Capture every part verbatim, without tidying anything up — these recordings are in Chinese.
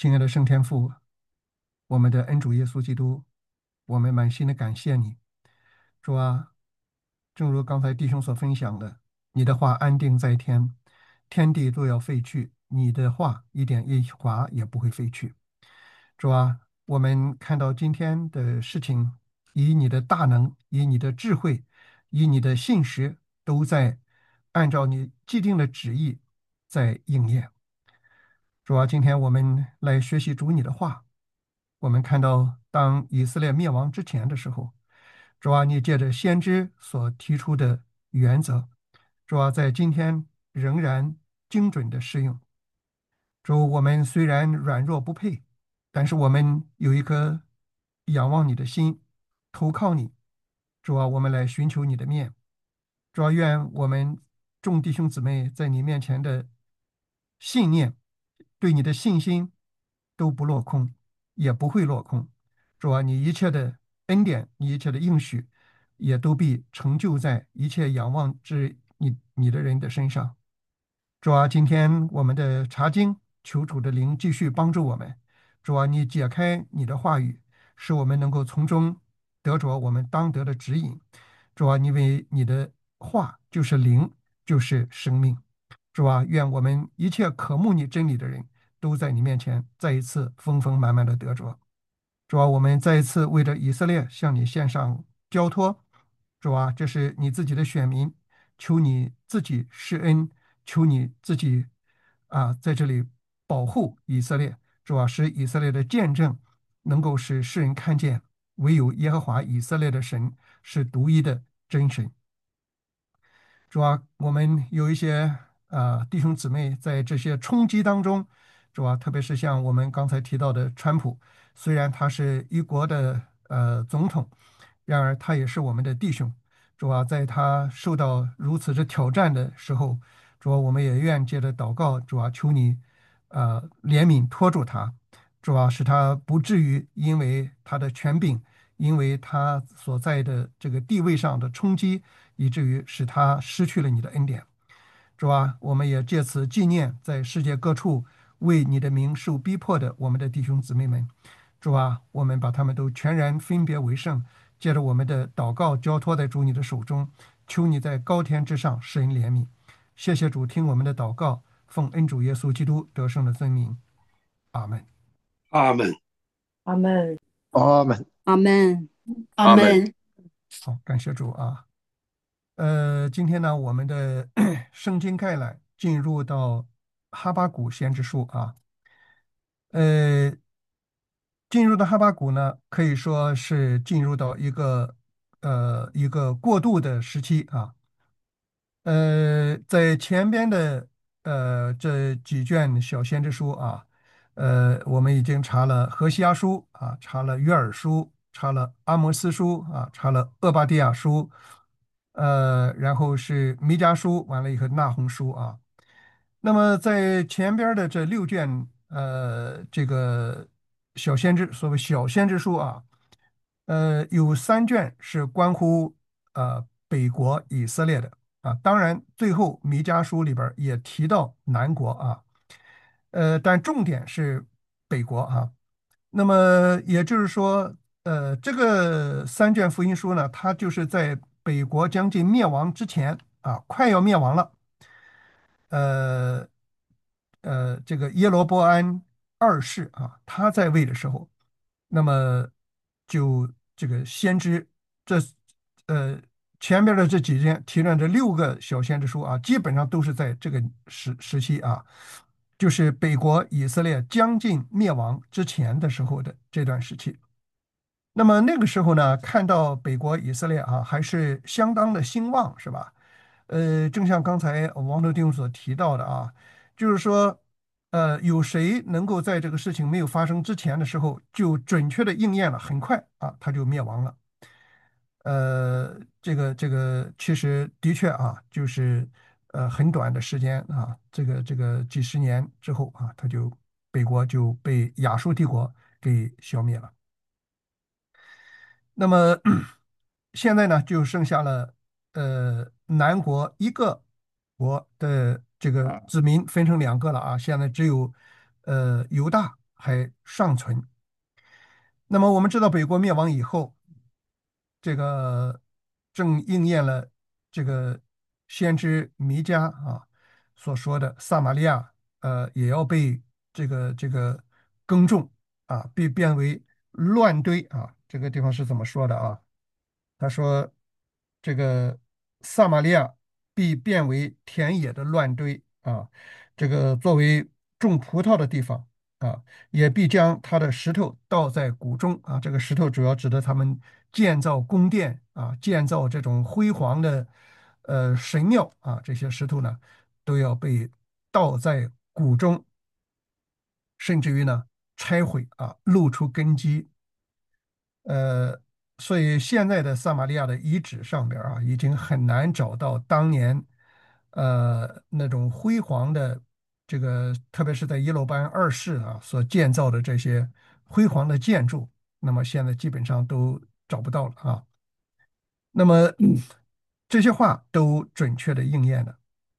亲爱的圣天父，我们的恩主耶稣基督，我们满心的感谢你，主啊，正如刚才弟兄所分享的，你的话安定在天，天地都要废去，你的话一点一划也不会废去。主啊，我们看到今天的事情，以你的大能，以你的智慧，以你的信实，都在按照你既定的旨意在应验。主啊，今天我们来学习主你的话。我们看到，当以色列灭亡之前的时候，主啊，你借着先知所提出的原则，主啊，在今天仍然精准的适用。主，我们虽然软弱不配，但是我们有一颗仰望你的心，投靠你。主啊，我们来寻求你的面。主啊，愿我们众弟兄姊妹在你面前的信念，对你的信心都不落空，也不会落空。主啊，你一切的恩典，你一切的应许，也都必成就在一切仰望之你你的人的身上。主啊，今天我们的查经，求主的灵继续帮助我们。主啊，你解开你的话语，使我们能够从中得着我们当得的指引。主啊，因为你的话就是灵，就是生命。主啊，愿我们一切渴慕你真理的人都在你面前再一次丰丰满满的得着。主啊，我们再一次为着以色列向你献上交托。主啊，这是你自己的选民，求你自己施恩，求你自己啊在这里保护以色列。主啊，使以色列的见证能够使世人看见，唯有耶和华以色列的神是独一的真神。主啊，我们有一些啊弟兄姊妹在这些冲击当中，主啊，特别是像我们刚才提到的川普，虽然他是一国的呃总统，然而他也是我们的弟兄。主啊，在他受到如此之挑战的时候，主啊，我们也愿借着祷告，主啊，求你呃怜悯拖住他，主啊，使他不至于因为他的权柄，因为他所在的这个地位上的冲击。以至于使他失去了你的恩典。主啊，我们也借此纪念在世界各处为你的名受逼迫的我们的弟兄姊妹们。主啊，我们把他们都全然分别为圣，借着我们的祷告交托在主你的手中，求你在高天之上施恩怜悯。谢谢主，听我们的祷告，奉恩主耶稣基督得胜的尊名，阿门。 阿门， 阿门。 阿门。 阿门， 阿阿门。 门。 好，感谢主啊。呃，今天呢，我们的圣经概览进入到哈巴谷先知书啊。呃，进入到哈巴谷呢，可以说是进入到一个呃一个过渡的时期啊。呃，在前边的呃这几卷小先知书啊，呃，我们已经查了何西阿书啊，查了约珥书，查了阿摩斯书啊，查了厄巴迪亚书，呃，然后是弥迦书，完了以后那鸿书啊。那么在前边的这六卷呃这个小先知，所谓小先知书啊，呃，有三卷是关乎呃北国以色列的。啊，当然，最后弥迦书里边儿也提到南国啊，呃，但重点是北国啊。那么也就是说，呃，这个三卷福音书呢，它就是在北国将近灭亡之前啊，快要灭亡了。呃呃，这个耶罗波安二世啊，他在位的时候，那么就这个先知这呃前边的这几件提了这六个小先知书啊，基本上都是在这个时时期啊，就是北国以色列将近灭亡之前的时候的这段时期。那么那个时候呢，看到北国以色列啊，还是相当的兴旺，是吧？呃，正像刚才王德丁所提到的啊，就是说，呃，有谁能够在这个事情没有发生之前的时候就准确的应验了，很快啊，他就灭亡了。呃，这个这个其实的确啊，就是呃很短的时间啊，这个这个几十年之后啊，他就北国就被亚述帝国给消灭了。那么现在呢，就剩下了呃南国一个国的这个子民分成两个了啊。现在只有呃犹大还尚存。那么我们知道，北国灭亡以后，这个正应验了这个先知弥迦啊所说的，撒玛利亚呃也要被这个这个耕种啊，被变为乱堆啊。这个地方是怎么说的啊？他说：“这个撒玛利亚必变为田野的乱堆啊，这个作为种葡萄的地方啊，也必将他的石头倒在谷中啊。这个石头主要指的他们建造宫殿啊，建造这种辉煌的呃神庙啊，这些石头呢都要被倒在谷中，甚至于呢拆毁啊，露出根基。呃，所以现在的撒玛利亚的遗址上边儿啊，已经很难找到当年呃那种辉煌的这个，特别是在耶路巴安二世啊所建造的这些辉煌的建筑，那么现在基本上都找不到了啊。那么嗯这些话都准确的应验了。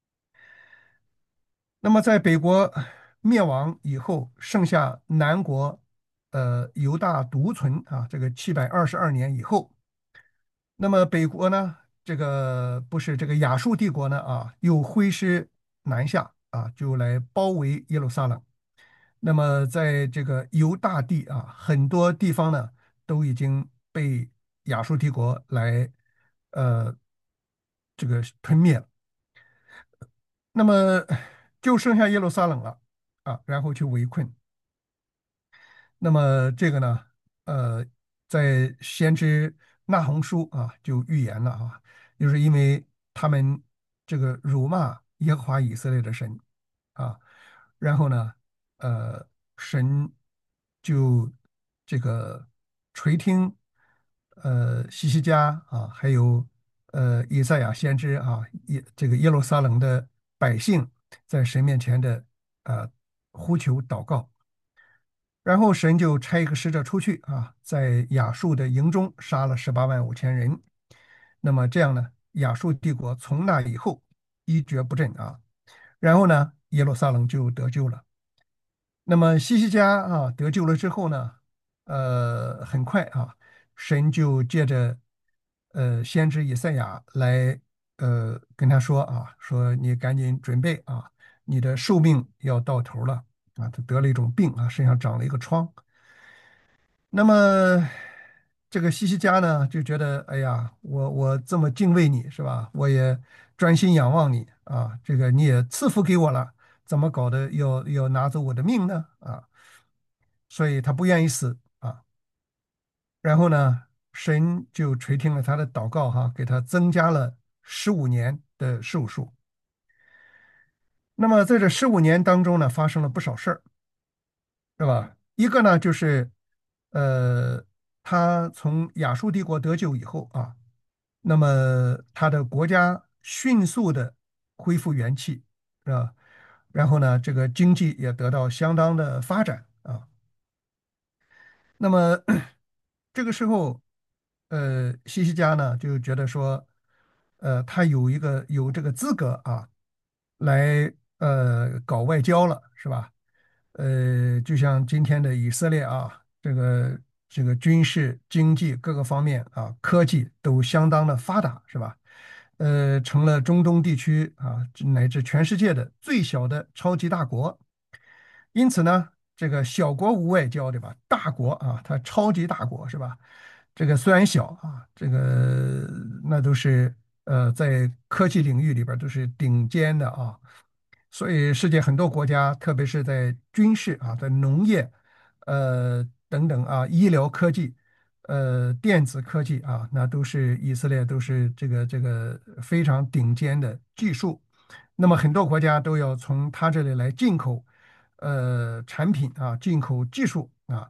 那么在北国灭亡以后，剩下南国呃犹大独存啊，这个七百二十二年以后。那么北国呢，这个不是这个亚述帝国呢啊，又挥师南下啊，就来包围耶路撒冷。那么在这个犹大地啊，很多地方呢都已经被亚述帝国来呃这个吞灭了。那么就剩下耶路撒冷了啊，然后去围困。那么这个呢，呃，在先知那鸿书啊就预言了啊，就是因为他们这个辱骂耶和华以色列的神啊，然后呢，呃，神就这个垂听呃西西家啊，还有呃以赛亚先知啊，耶这个耶路撒冷的百姓在神面前的呃呼求祷告。然后神就差一个使者出去啊，在亚述的营中杀了十八万五千人。那么这样呢，亚述帝国从那以后一蹶不振啊。然后呢，耶路撒冷就得救了。那么西西家啊得救了之后呢，呃，很快啊，神就借着呃先知以赛亚来呃跟他说啊，说你赶紧准备啊，你的寿命要到头了啊，他得了一种病啊，身上长了一个疮。那么这个西西家呢，就觉得，哎呀，我我这么敬畏你是吧？我也专心仰望你啊，这个你也赐福给我了，怎么搞的要要拿走我的命呢？啊，所以他不愿意死啊。然后呢，神就垂听了他的祷告哈，给他增加了十五年的寿数。那么在这十五年当中呢，发生了不少事儿。是吧？一个呢，就是呃，他从亚述帝国得救以后啊，那么他的国家迅速的恢复元气，是吧？然后呢，这个经济也得到相当的发展啊。那么这个时候，呃，西西家呢就觉得说，呃，他有一个有这个资格啊，来呃搞外交了，是吧？呃，就像今天的以色列啊，这个这个军事、经济各个方面啊，科技都相当的发达，是吧？呃，成了中东地区啊，乃至全世界的最小的超级大国。因此呢，这个小国无外交，对吧？大国啊，它超级大国是吧？这个虽然小啊，这个那都是呃在科技领域里边儿都是顶尖的啊。所以世界很多国家，特别是在军事啊、在农业、呃等等啊、医疗科技、呃电子科技啊，那都是以色列都是这个这个非常顶尖的技术。那么很多国家都要从他这里来进口呃产品啊，进口技术啊。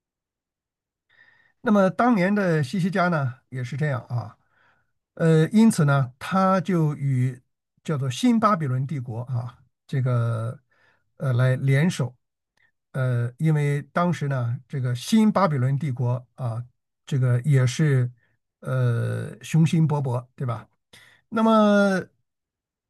那么当年的西西家呢也是这样啊，呃，因此呢，他就与叫做新巴比伦帝国啊，这个呃来联手，呃，因为当时呢，这个新巴比伦帝国啊，这个也是呃雄心勃勃，对吧？那么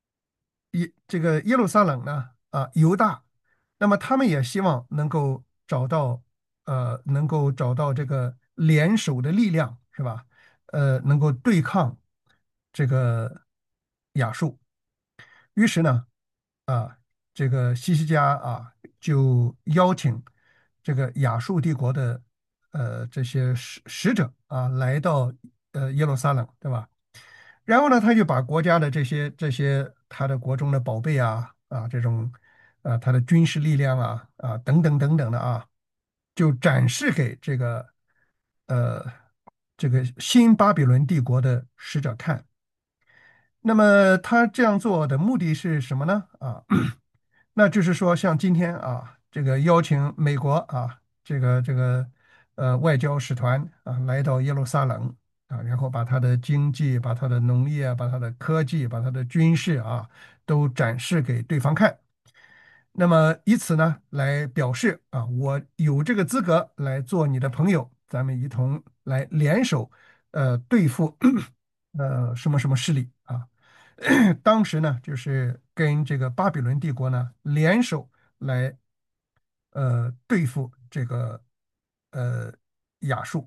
耶这个耶路撒冷呢，啊，犹大，那么他们也希望能够找到呃能够找到这个联手的力量，是吧？呃，能够对抗这个亚述。于是呢，啊，这个西西家啊就邀请这个亚述帝国的呃这些使使者啊来到呃耶路撒冷，对吧？然后呢，他就把国家的这些这些他的国中的宝贝啊啊这种啊他的军事力量啊啊等等等等的啊，就展示给这个呃这个新巴比伦帝国的使者看。那么他这样做的目的是什么呢？啊，那就是说，像今天啊，这个邀请美国啊，这个这个呃外交使团啊来到耶路撒冷啊，然后把他的经济、把他的农业、把他的科技、把他的军事啊都展示给对方看。那么以此呢来表示啊，我有这个资格来做你的朋友，咱们一同来联手呃对付呃什么什么势力啊。当时呢，就是跟这个巴比伦帝国呢联手来呃对付这个呃亚述。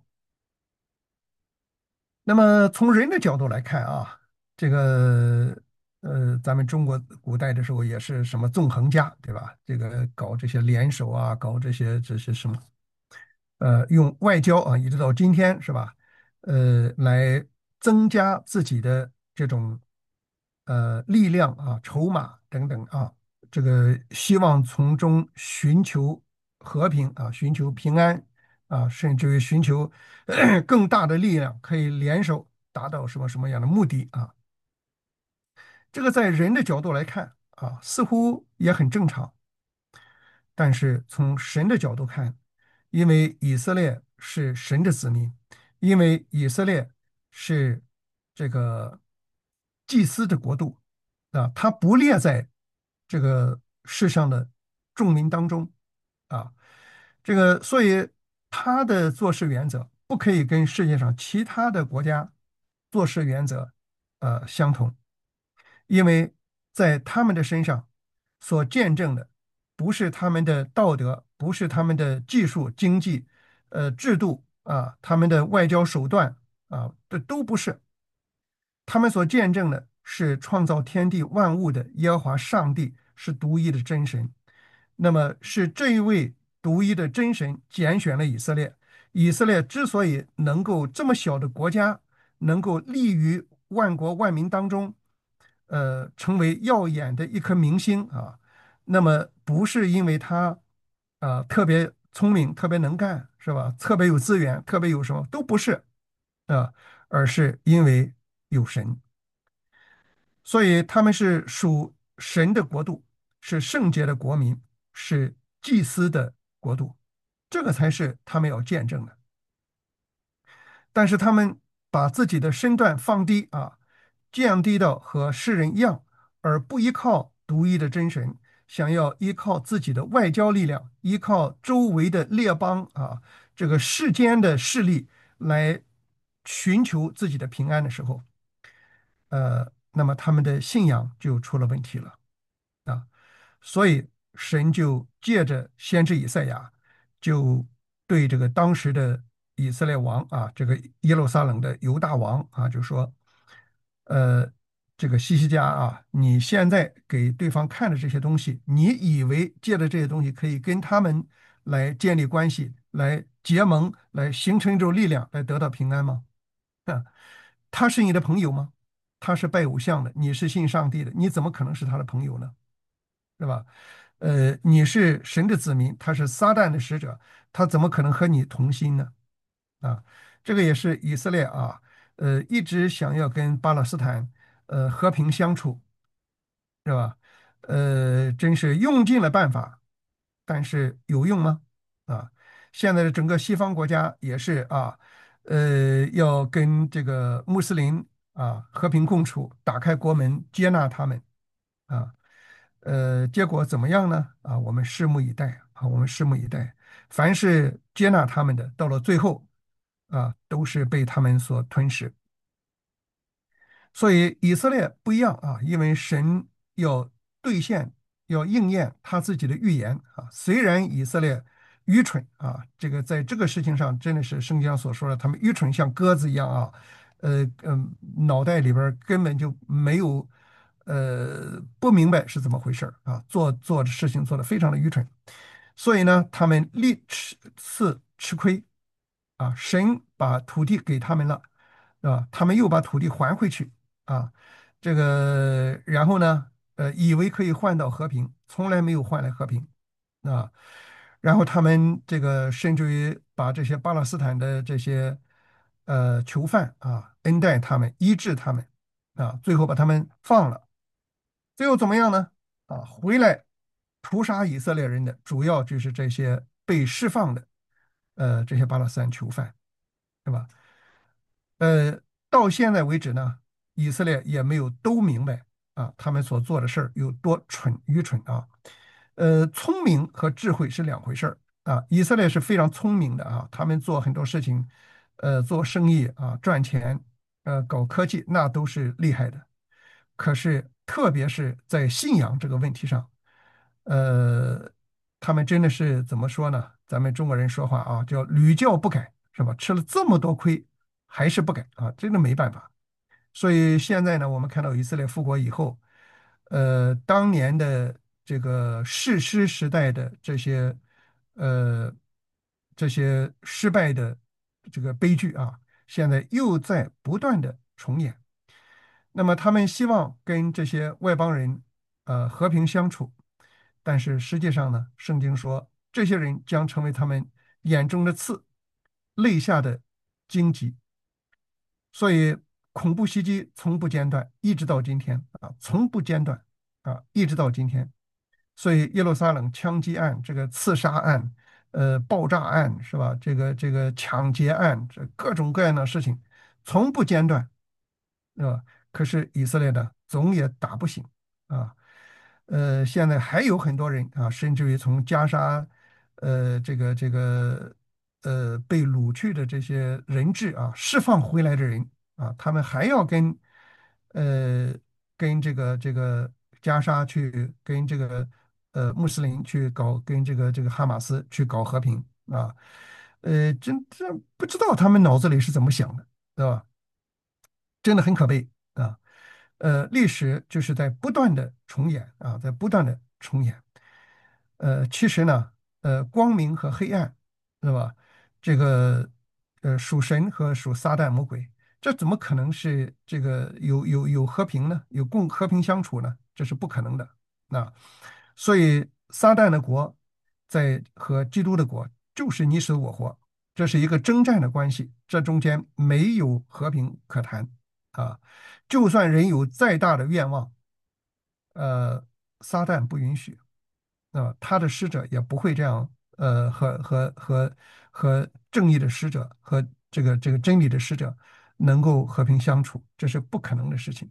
那么从人的角度来看啊，这个呃咱们中国古代的时候也是什么纵横家，对吧？这个搞这些联手啊，搞这些这些什么呃，用外交啊，一直到今天是吧？呃，来增加自己的这种呃力量啊、筹码等等啊，这个希望从中寻求和平啊，寻求平安啊，甚至于寻求更大的力量，可以联手达到什么什么样的目的啊？这个在人的角度来看啊，似乎也很正常。但是从神的角度看，因为以色列是神的子民，因为以色列是这个祭司的国度啊，它不列在这个世上的众民当中啊，这个所以他的做事原则不可以跟世界上其他的国家做事原则呃相同。因为在他们的身上所见证的，不是他们的道德，不是他们的技术、经济、呃制度啊，他们的外交手段啊，这都不是。他们所见证的是创造天地万物的耶和华上帝是独一的真神。那么是这一位独一的真神拣选了以色列。以色列之所以能够这么小的国家，能够立于万国万民当中，呃，成为耀眼的一颗明星啊，那么不是因为他啊、特别聪明、特别能干，是吧？特别有资源、特别有什么都不是啊，而是因为有神。所以他们是属神的国度，是圣洁的国民，是祭司的国度，这个才是他们要见证的。但是他们把自己的身段放低啊，降低到和世人一样，而不依靠独一的真神，想要依靠自己的外交力量，依靠周围的列邦啊，这个世间的势力来寻求自己的平安的时候，呃，那么他们的信仰就出了问题了啊。所以神就借着先知以赛亚，就对这个当时的以色列王啊，这个耶路撒冷的犹大王啊，就说，呃，这个西西家啊，你现在给对方看的这些东西，你以为借着这些东西可以跟他们来建立关系，来结盟，来形成一种力量，来得到平安吗？啊，他是你的朋友吗？他是拜偶像的，你是信上帝的，你怎么可能是他的朋友呢？对吧？呃，你是神的子民，他是撒旦的使者，他怎么可能和你同心呢？啊，这个也是以色列啊，呃，一直想要跟巴勒斯坦呃和平相处，是吧？呃，真是用尽了办法，但是有用吗？啊，现在的整个西方国家也是啊，呃，要跟这个穆斯林啊和平共处，打开国门，接纳他们啊。呃，结果怎么样呢？啊，我们拭目以待啊，我们拭目以待。凡是接纳他们的，到了最后啊，都是被他们所吞噬。所以以色列不一样啊，因为神要兑现、要应验他自己的预言啊。虽然以色列愚蠢啊！这个在这个事情上，真的是圣经上所说的，他们愚蠢像鸽子一样啊，呃嗯，脑袋里边儿根本就没有，呃，不明白是怎么回事儿啊，做做的事情做得非常的愚蠢，所以呢，他们历吃次吃亏啊，神把土地给他们了，啊，他们又把土地还回去啊，这个然后呢，呃，以为可以换到和平，从来没有换来和平。啊，然后他们这个甚至于把这些巴勒斯坦的这些呃囚犯啊恩待他们，医治他们啊，最后把他们放了。最后怎么样呢？啊，回来屠杀以色列人的主要就是这些被释放的呃这些巴勒斯坦囚犯，对吧？呃，到现在为止呢，以色列也没有都明白啊，他们所做的事儿有多蠢愚蠢啊。呃，聪明和智慧是两回事儿啊。以色列是非常聪明的啊，他们做很多事情，呃，做生意啊，赚钱，呃，搞科技，那都是厉害的。可是，特别是在信仰这个问题上，呃，他们真的是怎么说呢？咱们中国人说话啊，叫屡教不改，是吧？吃了这么多亏，还是不改啊，真的没办法。所以现在呢，我们看到以色列复国以后，呃，当年的这个士师时代的这些呃这些失败的这个悲剧啊，现在又在不断的重演。那么他们希望跟这些外邦人呃和平相处，但是实际上呢，圣经说这些人将成为他们眼中的刺，肋下的荆棘。所以恐怖袭击从不间断，一直到今天啊，从不间断啊，一直到今天。所以耶路撒冷枪击案、这个刺杀案、呃爆炸案是吧？这个这个抢劫案，这各种各样的事情从不间断，是吧？可是以色列呢，总也打不醒啊。呃，现在还有很多人啊，甚至于从加沙，呃，这个这个呃被掳去的这些人质啊，释放回来的人啊，他们还要跟呃跟这个这个加沙去跟这个呃穆斯林去搞，跟这个这个哈马斯去搞和平啊，呃，真这不知道他们脑子里是怎么想的，对吧？真的很可悲啊。呃，历史就是在不断的重演啊，在不断的重演。呃，其实呢，呃，光明和黑暗，是吧？这个呃，属神和属撒旦魔鬼，这怎么可能是这个有有有和平呢？有共和平相处呢？这是不可能的。那所以撒旦的国在和基督的国就是你死我活，这是一个征战的关系，这中间没有和平可谈啊。就算人有再大的愿望，呃，撒旦不允许。啊，他的使者也不会这样，呃，和和和和正义的使者和这个这个真理的使者能够和平相处，这是不可能的事情。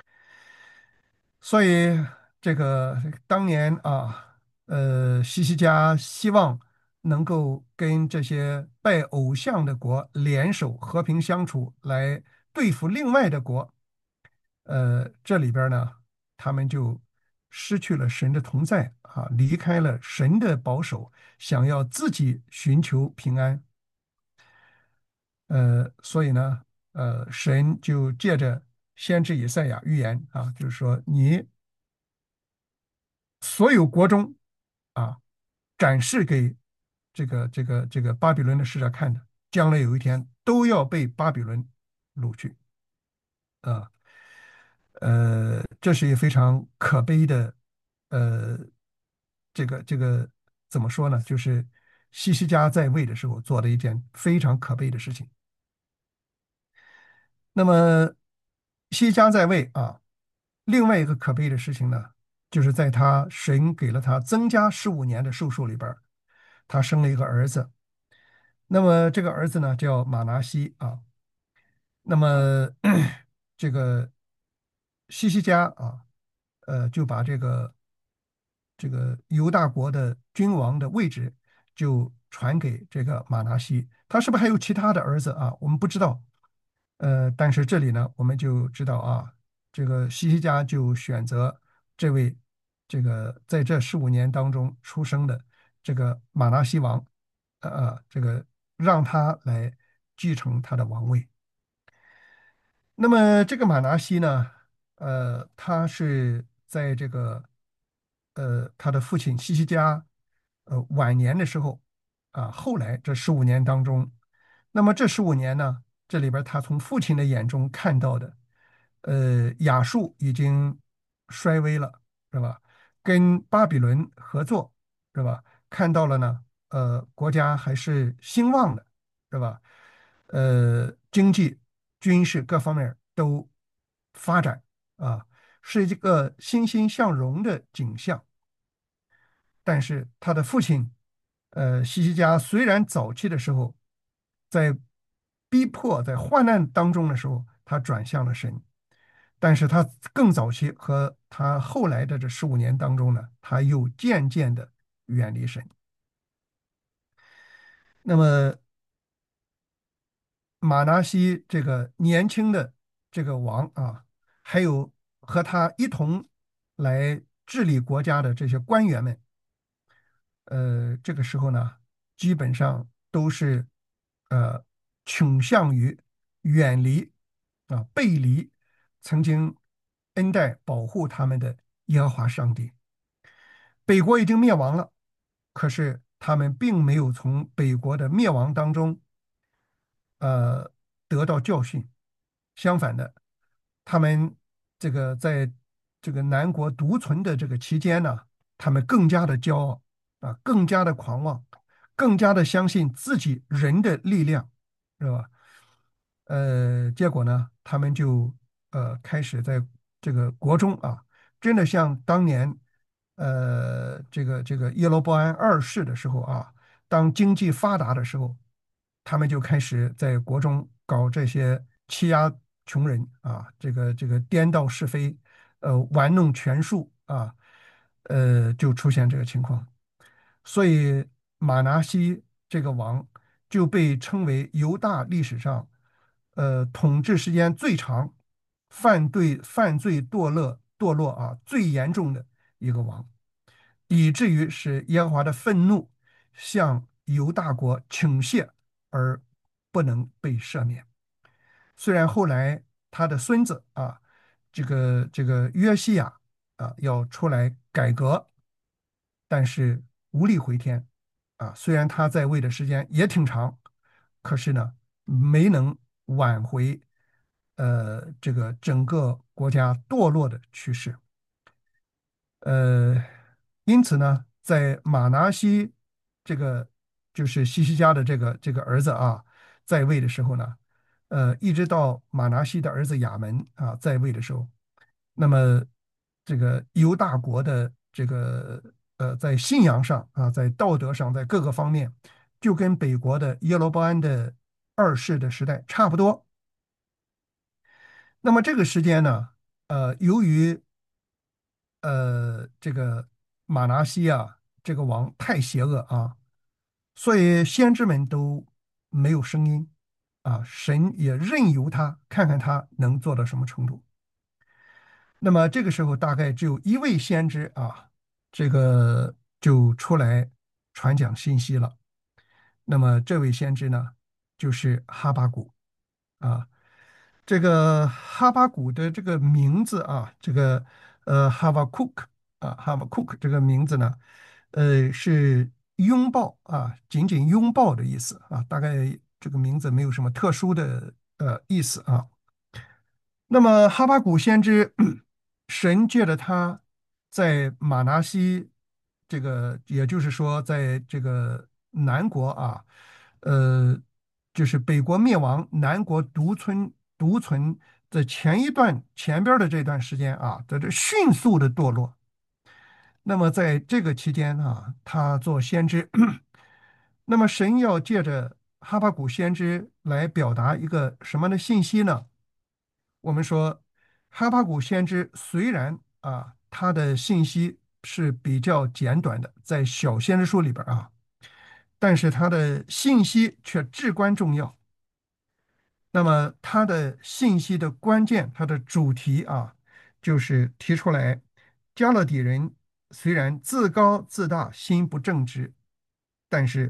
所以这个当年啊，呃，西西家希望能够跟这些拜偶像的国联手和平相处，来对付另外的国。呃，这里边儿呢，他们就失去了神的同在啊，离开了神的保守，想要自己寻求平安。呃，所以呢，呃，神就借着先知以赛亚预言啊，就是说你所有国中啊，展示给这个这个这个巴比伦的使者看的，将来有一天都要被巴比伦掳去啊。呃，这是一个非常可悲的，呃，这个这个怎么说呢？就是西西家在位的时候做的一件非常可悲的事情。那么西西家在位啊，另外一个可悲的事情呢，就是在他神给了他增加十五年的寿数里边儿他生了一个儿子。那么这个儿子呢叫马拿西啊。那么这个西西家啊，呃，就把这个这个犹大国的君王的位置就传给这个马拿西。他是不是还有其他的儿子啊？我们不知道。呃，但是这里呢，我们就知道啊，这个西西家就选择这位这个在这十五年当中出生的这个马拿西王呃呃这个让他来继承他的王位。那么这个马拿西呢，呃，他是在这个呃他的父亲西西家呃晚年的时候啊，后来这十五年当中，那么这十五年呢，这里边他从父亲的眼中看到的，呃，亚述已经衰微了，是吧？跟巴比伦合作，是吧？看到了呢，呃，国家还是兴旺的，是吧？呃，经济、军事各方面都发展啊，是一个欣欣向荣的景象。但是他的父亲，呃，西西家虽然早期的时候在逼迫、在患难当中的时候，他转向了神，但是他更早期和他后来的这十五年当中呢，他又渐渐的远离神。那么马拿西这个年轻的这个王啊，还有和他一同来治理国家的这些官员们，呃，这个时候呢，基本上都是呃倾向于远离啊背离曾经恩待保护他们的耶和华上帝。北国已经灭亡了，可是他们并没有从北国的灭亡当中呃得到教训，相反的，他们这个在这个南国独存的这个期间呢，他们更加的骄傲啊，更加的狂妄，更加的相信自己人的力量，是吧？呃，结果呢，他们就呃开始在这个国中啊，真的像当年呃这个这个耶罗波安二世的时候啊，当经济发达的时候，他们就开始在国中搞这些欺压穷人啊，这个这个颠倒是非，呃，玩弄权术啊，呃，就出现这个情况。所以马拿西这个王就被称为犹大历史上，呃，统治时间最长、犯罪犯罪堕落堕落啊最严重的一个王，以至于使耶和华的愤怒向犹大国倾泻，而不能被赦免。虽然后来他的孙子啊，这个这个约西亚啊要出来改革，但是无力回天啊。虽然他在位的时间也挺长，可是呢，没能挽回呃这个整个国家堕落的趋势。呃，因此呢，在马拿西这个就是西西家的这个这个儿子啊在位的时候呢，呃，一直到马拿西的儿子亚门啊在位的时候，那么这个犹大国的这个呃在信仰上啊，在道德上，在各个方面，就跟北国的耶罗波安的二世的时代差不多。那么这个时间呢，呃，由于呃，这个马拿西亚这个王太邪恶啊，所以先知们都没有声音啊，神也任由他看看他能做到什么程度。那么这个时候，大概只有一位先知啊，这个就出来传讲信息了。那么这位先知呢，就是哈巴谷啊。这个哈巴谷的这个名字啊，这个呃哈巴库克啊，哈巴库克这个名字呢，呃是拥抱啊，紧紧拥抱的意思啊，大概这个名字没有什么特殊的呃意思啊。那么哈巴谷先知，神借着他在马拿西这个，也就是说，在这个南国啊，呃，就是北国灭亡，南国独存独存的前一段前边儿的这段时间啊，在这迅速的堕落。那么在这个期间啊，他做先知，那么神要借着哈巴谷先知来表达一个什么的信息呢？我们说，哈巴谷先知虽然啊，他的信息是比较简短的，在小先知书里边啊，但是他的信息却至关重要。那么他的信息的关键，它的主题啊，就是提出来，加勒底人虽然自高自大、心不正直，但是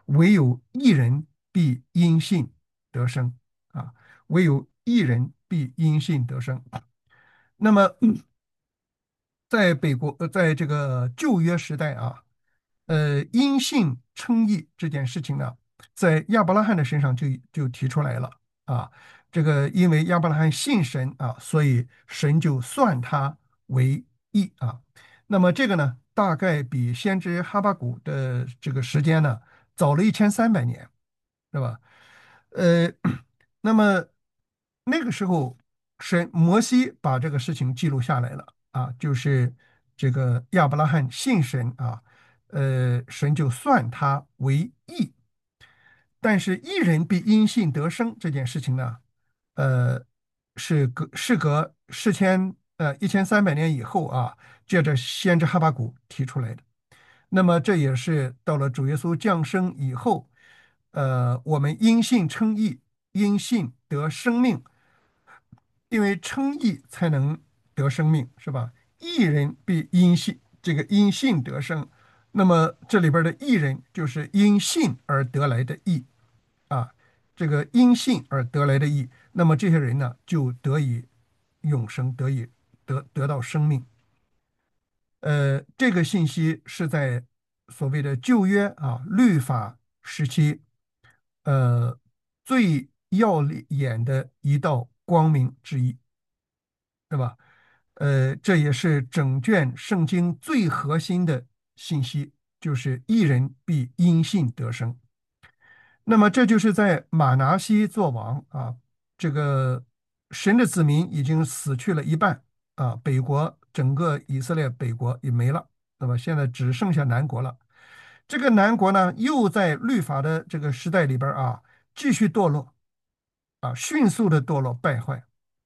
唯有一人必因信得生啊，唯有一人必因信得生。那么，在北国，呃，在这个旧约时代啊，呃，因信称义这件事情呢，在亚伯拉罕的身上就就提出来了啊。这个因为亚伯拉罕信神啊，所以神就算他为义啊。那么这个呢，大概比先知哈巴谷的这个时间呢早了一千三百年，是吧？呃，那么那个时候，神摩西把这个事情记录下来了啊，就是这个亚伯拉罕信神啊，呃，神就算他为义。但是义人必因信得生这件事情呢，呃，是隔是隔四千呃一千三百年以后啊，借着先知哈巴谷提出来的。那么这也是到了主耶稣降生以后，呃，我们因信称义，因信得生命，因为称义才能得生命，是吧？义人必因信，这个因信得生。那么这里边的义人就是因信而得来的义啊，这个因信而得来的义，那么这些人呢，就得以永生，得以得得到生命。呃，这个信息是在所谓的旧约啊律法时期，呃，最耀眼的一道光明之一，对吧？呃，这也是整卷圣经最核心的信息，就是一人必因信得生。那么这就是在马拿西做王啊，这个神的子民已经死去了一半啊，北国整个以色列北国也没了，那么现在只剩下南国了。这个南国呢，又在律法的这个时代里边啊，继续堕落啊，迅速的堕落败坏。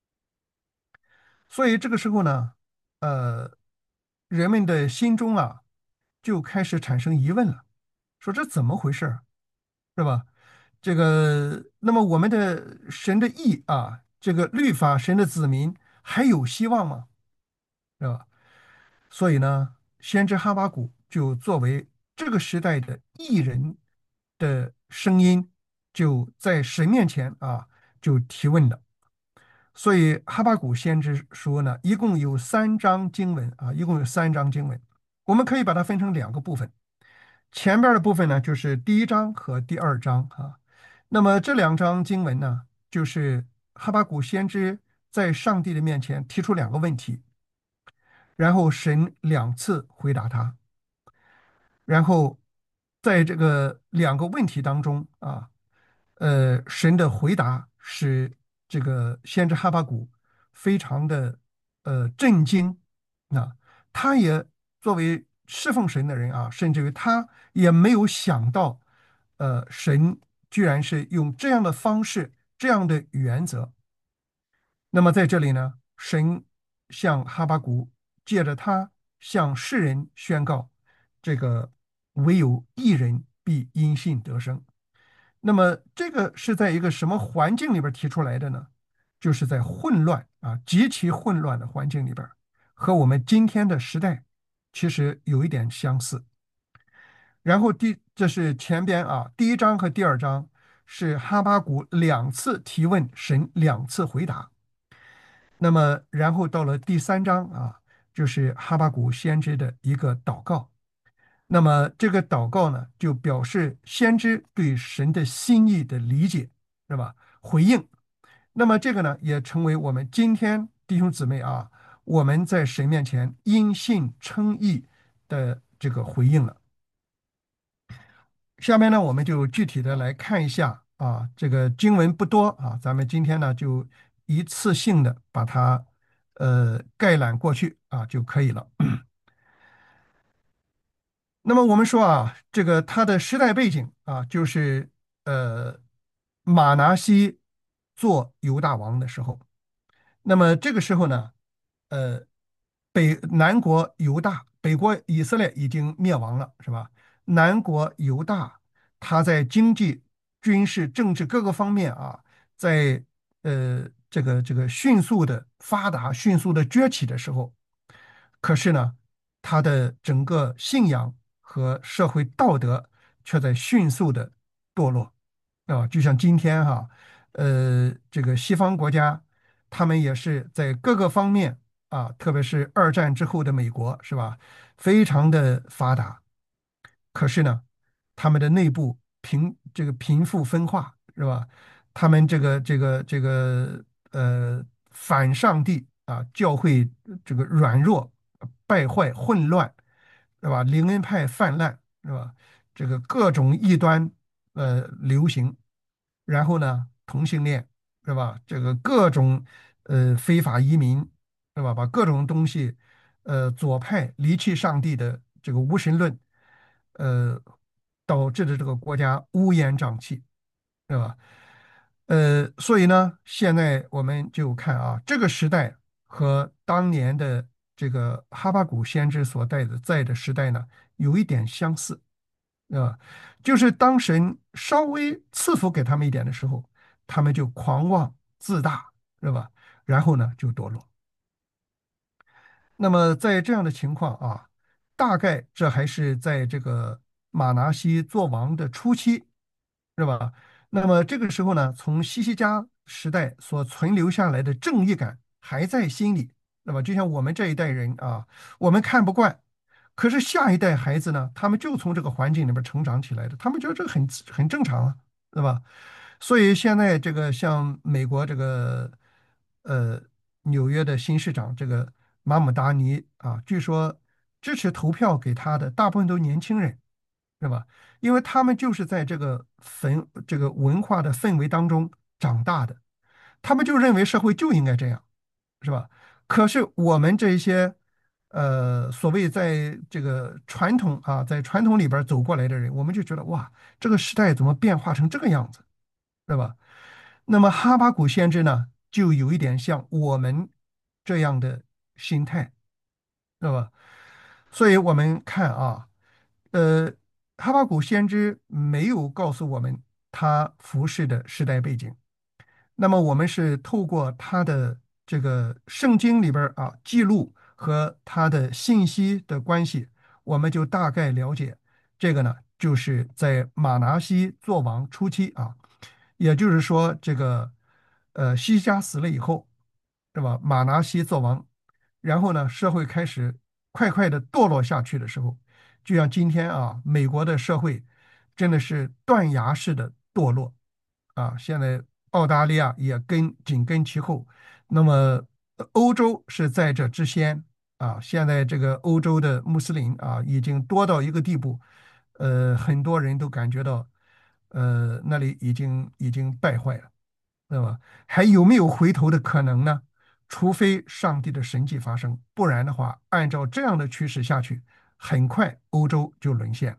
所以这个时候呢，呃，人们的心中啊，就开始产生疑问了，说这怎么回事儿，是吧？这个，那么我们的神的意啊，这个律法，神的子民还有希望吗？是吧？所以呢，先知哈巴谷就作为这个时代的艺人的声音，就在神面前啊，就提问的。所以哈巴谷先知说呢，一共有三章经文啊，一共有三章经文，我们可以把它分成两个部分。前边的部分呢，就是第一章和第二章啊。那么这两章经文呢，就是哈巴谷先知在上帝的面前提出两个问题，然后神两次回答他，然后在这个两个问题当中啊，呃，神的回答使这个先知哈巴谷非常的呃震惊啊，他也作为侍奉神的人啊，甚至于他也没有想到，呃，神居然是用这样的方式、这样的原则。那么在这里呢，神向哈巴谷借着他向世人宣告，这个唯有一人必因信得生。那么这个是在一个什么环境里边提出来的呢？就是在混乱啊，极其混乱的环境里边，和我们今天的时代其实有一点相似。然后第，这是前边啊，第一章和第二章是哈巴谷两次提问，神两次回答。那么，然后到了第三章啊，就是哈巴谷先知的一个祷告。那么这个祷告呢，就表示先知对神的心意的理解，是吧？回应。那么这个呢，也成为我们今天弟兄姊妹啊，我们在神面前因信称义的这个回应了。下面呢，我们就具体的来看一下啊，这个经文不多啊，咱们今天呢就一次性的把它呃概览过去啊就可以了。那么我们说啊，这个它的时代背景啊，就是呃马拿西做犹大王的时候。那么这个时候呢，呃，北南国犹大，北国以色列已经灭亡了，是吧？南国犹大，他在经济、军事、政治各个方面啊，在呃这个这个迅速的发达、迅速的崛起的时候，可是呢，他的整个信仰和社会道德却在迅速的堕落啊，就像今天哈，呃，这个西方国家，他们也是在各个方面啊，特别是二战之后的美国，是吧，非常的发达。可是呢，他们的内部贫这个贫富分化是吧？他们这个这个这个呃反上帝啊，教会这个软弱、败坏、混乱，是吧？灵恩派泛滥是吧？这个各种异端呃流行，然后呢，同性恋是吧？这个各种呃非法移民是吧？把各种东西呃左派离弃上帝的这个无神论。呃，导致的这个国家乌烟瘴气，对吧？呃，所以呢，现在我们就看啊，这个时代和当年的这个哈巴谷先知所在的在的时代呢，有一点相似，对吧？就是当神稍微赐福给他们一点的时候，他们就狂妄自大，是吧？然后呢，就堕落。那么在这样的情况啊，大概这还是在这个马拿西做王的初期，是吧？那么这个时候呢，从西西家时代所存留下来的正义感还在心里，那么就像我们这一代人啊，我们看不惯，可是下一代孩子呢，他们就从这个环境里边成长起来的，他们觉得这个很很正常啊，对吧？所以现在这个像美国这个呃纽约的新市长这个马姆达尼啊，据说支持投票给他的大部分都是年轻人，是吧？因为他们就是在这个氛这个文化的氛围当中长大的，他们就认为社会就应该这样，是吧？可是我们这一些呃所谓在这个传统啊，在传统里边走过来的人，我们就觉得哇，这个时代怎么变化成这个样子？对吧？那么哈巴谷先知呢，就有一点像我们这样的心态，对吧？所以我们看啊，呃，哈巴谷先知没有告诉我们他服侍的时代背景，那么我们是透过他的这个圣经里边儿啊记录和他的信息的关系，我们就大概了解这个呢，就是在马拿西作王初期啊。也就是说，这个呃西家死了以后，是吧？马拿西做王，然后呢，社会开始快快的堕落下去的时候，就像今天啊，美国的社会真的是断崖式的堕落啊！现在澳大利亚也跟紧跟其后，那么呃欧洲是在这之先啊。现在这个欧洲的穆斯林啊，已经多到一个地步，呃，很多人都感觉到。呃，那里已经已经败坏了，对吧？还有没有回头的可能呢？除非上帝的神迹发生，不然的话，按照这样的趋势下去，很快欧洲就沦陷了。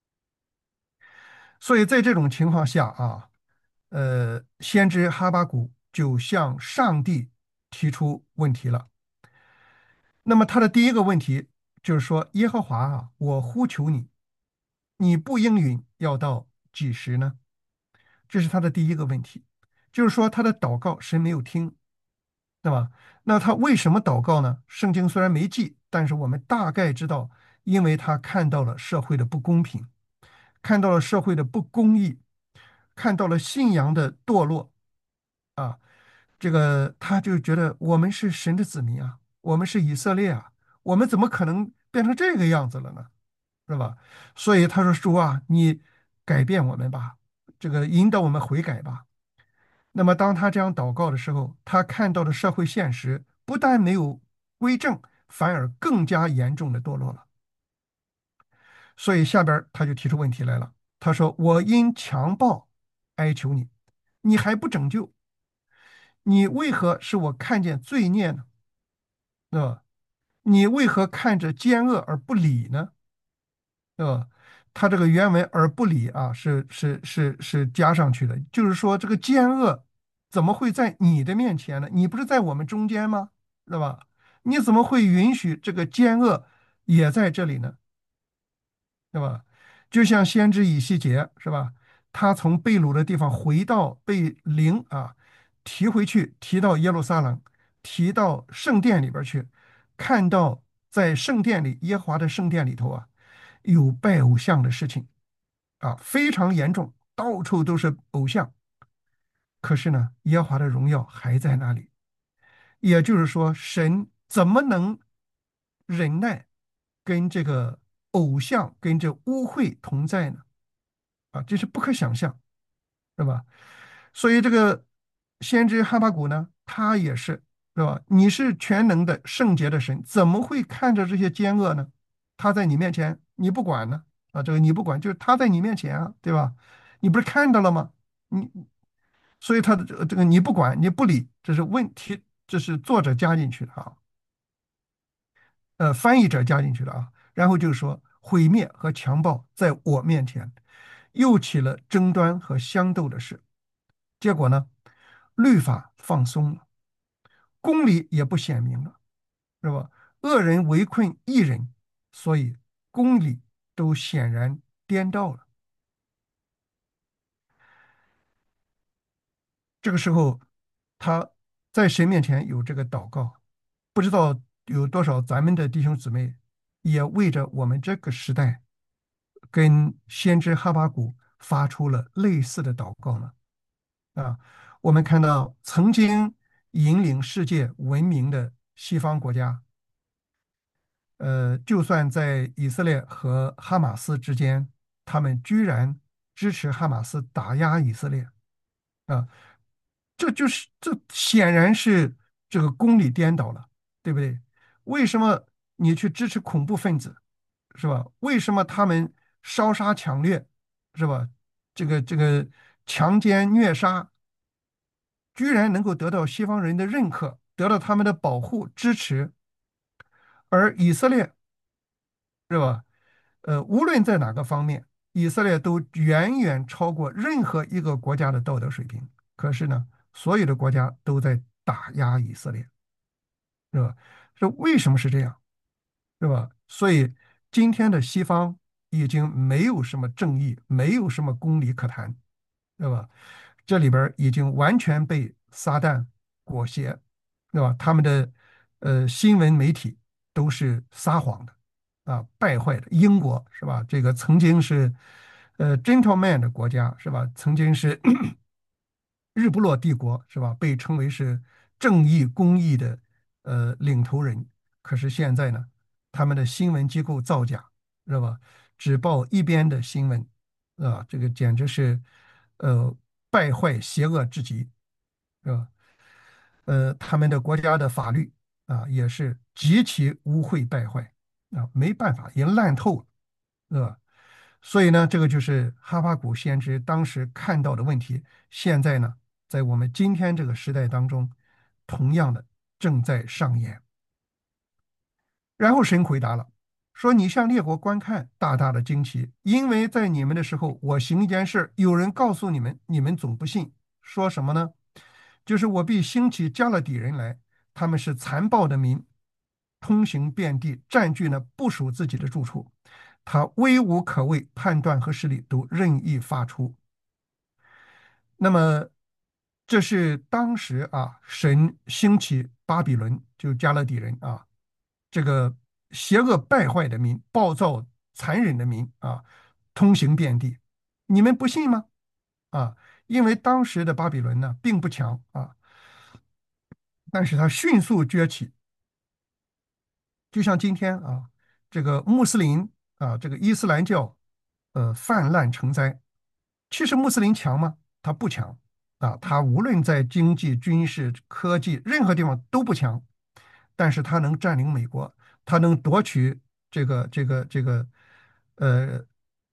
所以在这种情况下啊，呃，先知哈巴谷就向上帝提出问题了。那么他的第一个问题就是说：耶和华啊，我呼求你，你不应允要到几时呢？这是他的第一个问题，就是说他的祷告神没有听，对吧？那他为什么祷告呢？圣经虽然没记，但是我们大概知道，因为他看到了社会的不公平，看到了社会的不公义，看到了信仰的堕落啊，这个他就觉得我们是神的子民啊，我们是以色列啊，我们怎么可能变成这个样子了呢？是吧？所以他说：“主啊，你改变我们吧，这个引导我们悔改吧。”那么，当他这样祷告的时候，他看到的社会现实不但没有归正，反而更加严重的堕落了。所以下边儿他就提出问题来了。他说：“我因强暴哀求你，你还不拯救，你为何使我看见罪孽呢？对吧？你为何看着奸恶而不理呢？对吧？”他这个原文而不理啊，是是是是加上去的，就是说这个奸恶怎么会在你的面前呢？你不是在我们中间吗？对吧？你怎么会允许这个奸恶也在这里呢？对吧？就像先知以西结是吧？他从被掳的地方回到被灵啊提回去，提到耶路撒冷，提到圣殿里边去，看到在圣殿里耶和华的圣殿里头啊有拜偶像的事情。 啊，非常严重，到处都是偶像。可是呢，耶和华的荣耀还在那里。也就是说，神怎么能忍耐跟这个偶像、跟这污秽同在呢？啊，这是不可想象，是吧？所以这个先知哈巴谷呢，他也是，是吧？你是全能的圣洁的神，怎么会看着这些奸恶呢？他在你面前，你不管呢？啊，这个你不管，就是他在你面前啊，对吧？你不是看到了吗？你所以他的这个这个你不管，你不理，这是问题，这是作者加进去的啊，呃，翻译者加进去的啊。然后就是说，毁灭和强暴在我面前，又起了争端和相斗的事。结果呢，律法放松了，公理也不显明了，是吧？恶人围困一人，所以公理都显然颠倒了。这个时候，他在神面前有这个祷告，不知道有多少咱们的弟兄姊妹也为着我们这个时代，跟先知哈巴谷发出了类似的祷告呢。啊，我们看到曾经引领世界闻名的西方国家，呃，就算在以色列和哈马斯之间，他们居然支持哈马斯打压以色列啊，这就是这显然是这个公理颠倒了，对不对？为什么你去支持恐怖分子，是吧？为什么他们烧杀抢掠，是吧？这个这个强奸虐杀，居然能够得到西方人的认可，得到他们的保护支持，而以色列是吧？呃，无论在哪个方面，以色列都远远超过任何一个国家的道德水平。可是呢，所有的国家都在打压以色列，是吧？这为什么是这样？是吧？所以今天的西方已经没有什么正义，没有什么公理可谈，对吧？这里边已经完全被撒旦裹挟，对吧？他们的呃新闻媒体都是撒谎的啊，败坏的。英国是吧？这个曾经是呃 gentleman 的国家是吧？曾经是日不落帝国是吧？被称为是正义公义的呃领头人。可是现在呢，他们的新闻机构造假，知道吧？只报一边的新闻，啊，这个简直是呃败坏邪恶至极，是吧？呃，他们的国家的法律啊也是极其污秽败坏啊，没办法，已经烂透了，是吧？所以呢，这个就是哈巴谷先知当时看到的问题，现在呢，在我们今天这个时代当中，同样的正在上演。然后神回答了，说：“你向列国观看，大大的惊奇，因为在你们的时候，我行一件事，有人告诉你们，你们总不信。说什么呢？就是我必兴起加勒底人来，他们是残暴的民，通行遍地，占据了不属自己的住处。他威武可畏，判断和势力都任意发出。”那么，这是当时啊，神兴起巴比伦，就加勒底人啊，这个邪恶败坏的民，暴躁残忍的民啊，通行遍地。你们不信吗？啊，因为当时的巴比伦呢，并不强啊，但是他迅速崛起，就像今天啊，这个穆斯林啊，这个伊斯兰教，呃，泛滥成灾。其实穆斯林强吗？他不强啊，他无论在经济、军事、科技任何地方都不强，但是他能占领美国，他能夺取这个这个这个，呃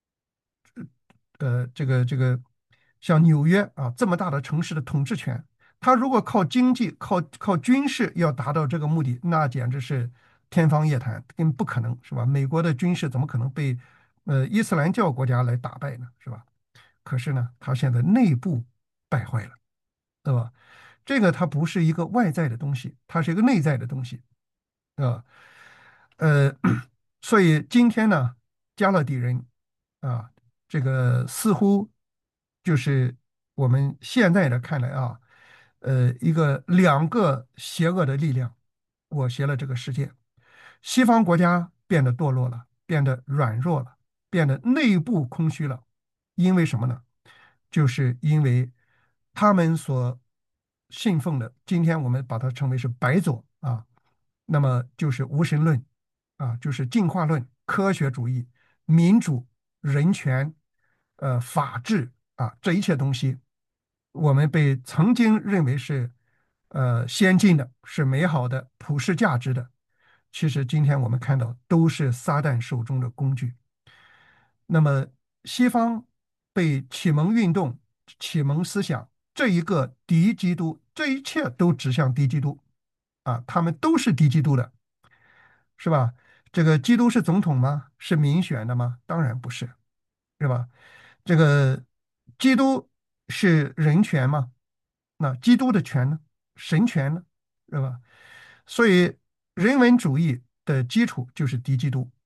呃，这个这个，像纽约啊这么大的城市的统治权，他如果靠经济、靠靠军事要达到这个目的，那简直是天方夜谭，根本不可能，是吧？美国的军事怎么可能被呃伊斯兰教国家来打败呢？是吧？可是呢，他现在内部败坏了，对吧？这个它不是一个外在的东西，它是一个内在的东西，啊，呃，所以今天呢，加勒底人啊，这个似乎就是我们现在的看来啊，呃，一个两个邪恶的力量裹挟了这个世界，西方国家变得堕落了，变得软弱了，变得内部空虚了。 因为什么呢？就是因为他们所信奉的，今天我们把它称为是白左啊，那么就是无神论啊，就是进化论、科学主义、民主、人权、呃法治啊，这一切东西，我们被曾经认为是呃先进的、是美好的、普世价值的，其实今天我们看到都是撒旦手中的工具。那么西方被启蒙运动、启蒙思想这一个敌基督，这一切都指向敌基督啊，他们都是敌基督的，是吧？这个基督是总统吗？是民选的吗？当然不是，是吧？这个基督是人权吗？那基督的权呢？神权呢？是吧？所以人文主义的基础就是敌基督。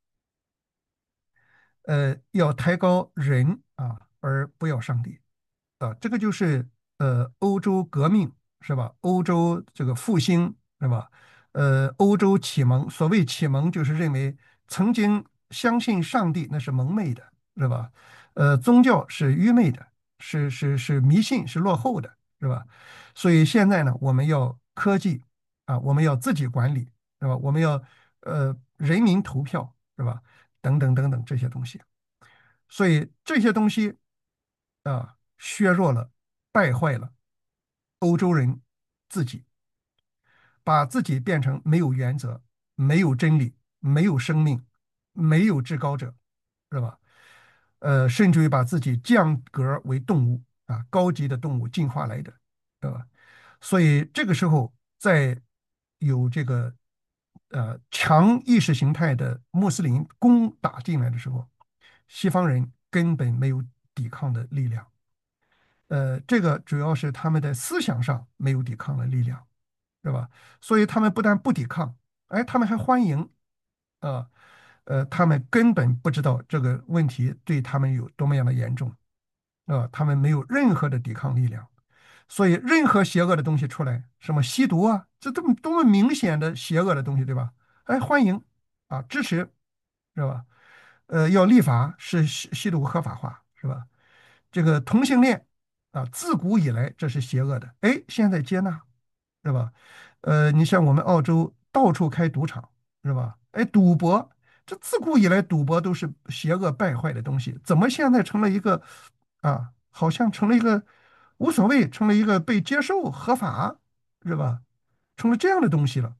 呃，要抬高人啊，而不要上帝啊，这个就是呃欧洲革命是吧？欧洲这个复兴是吧？呃，欧洲启蒙，所谓启蒙就是认为曾经相信上帝那是蒙昧的，是吧？呃，宗教是愚昧的，是是是迷信，是落后的，是吧？所以现在呢，我们要科技啊，我们要自己管理，是吧？我们要呃人民投票，是吧？等等等等这些东西。所以这些东西啊，削弱了、败坏了欧洲人自己，把自己变成没有原则、没有真理、没有生命、没有至高者，是吧？呃，甚至于把自己降格为动物啊，高级的动物进化来的，对吧？所以这个时候，在有这个呃强意识形态的穆斯林攻打进来的时候，西方人根本没有抵抗的力量。呃，这个主要是他们在思想上没有抵抗的力量，是吧？所以他们不但不抵抗，哎，他们还欢迎，啊，呃，他们根本不知道这个问题对他们有多么样的严重，啊，他们没有任何的抵抗力量，所以任何邪恶的东西出来，什么吸毒啊，这这么多么明显的邪恶的东西，对吧？哎，欢迎啊，支持，是吧？呃，要立法使吸吸毒合法化，是吧？这个同性恋啊，自古以来这是邪恶的，哎，现在接纳，是吧？呃，你像我们澳洲到处开赌场，是吧？哎，赌博，这自古以来赌博都是邪恶败坏的东西，怎么现在成了一个啊，好像成了一个无所谓，成了一个被接受合法，是吧？成了这样的东西了。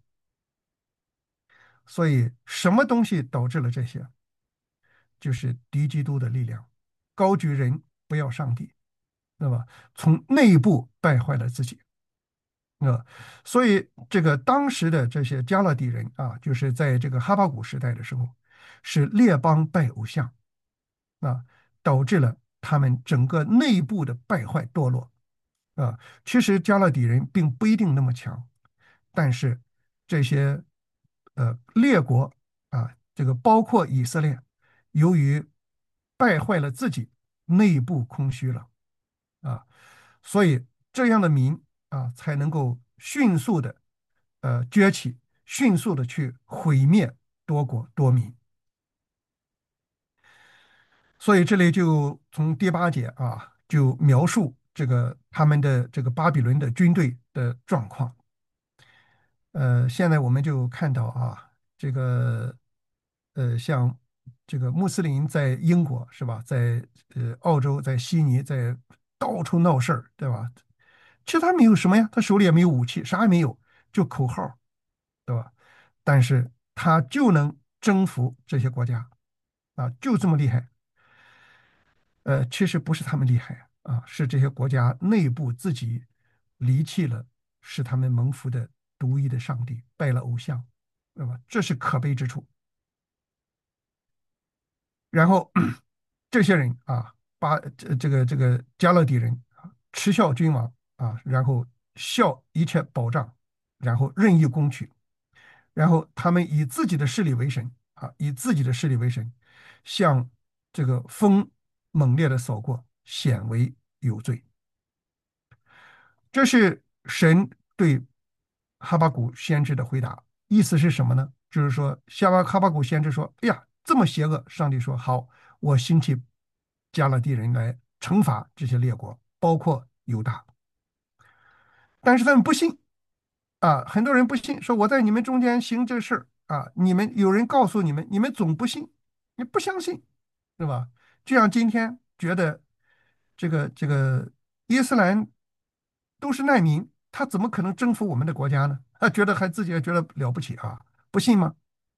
所以什么东西导致了这些？就是敌基督的力量，高举人不要上帝，对吧？从内部败坏了自己。啊，所以这个当时的这些加勒底人啊，就是在这个哈巴谷时代的时候，是列邦拜偶像啊，导致了他们整个内部的败坏堕落啊。其实加勒底人并不一定那么强，但是这些呃列国啊，这个包括以色列，由于败坏了自己，内部空虚了啊，所以这样的民啊才能够迅速的呃崛起，迅速的去毁灭多国多民。所以这里就从第八节啊，就描述这个他们的这个巴比伦的军队的状况。呃，现在我们就看到啊，这个呃，像这个穆斯林在英国是吧，在呃澳洲，在悉尼，在到处闹事儿，对吧？其实他没有什么呀，他手里也没有武器，啥也没有，就口号，对吧？但是他就能征服这些国家啊，就这么厉害。呃，其实不是他们厉害啊，是这些国家内部自己离弃了使他们蒙福的独一的上帝，拜了偶像，对吧？这是可悲之处。然后这些人啊，把这这个这个加勒底人啊，耻笑君王啊，然后笑一切保障，然后任意攻取，然后他们以自己的势力为神啊，以自己的势力为神，向这个风猛烈的扫过，显为有罪。这是神对哈巴谷先知的回答，意思是什么呢？就是说，夏巴哈巴谷先知说：“哎呀，这么邪恶！”上帝说：“好，我兴起加勒底人来惩罚这些列国，包括犹大。但是他们不信啊，很多人不信，说我在你们中间行这事儿啊，你们有人告诉你们，你们总不信，你不相信，是吧？就像今天觉得这个这个伊斯兰都是难民，他怎么可能征服我们的国家呢？他觉得还自己还觉得了不起啊，不信吗？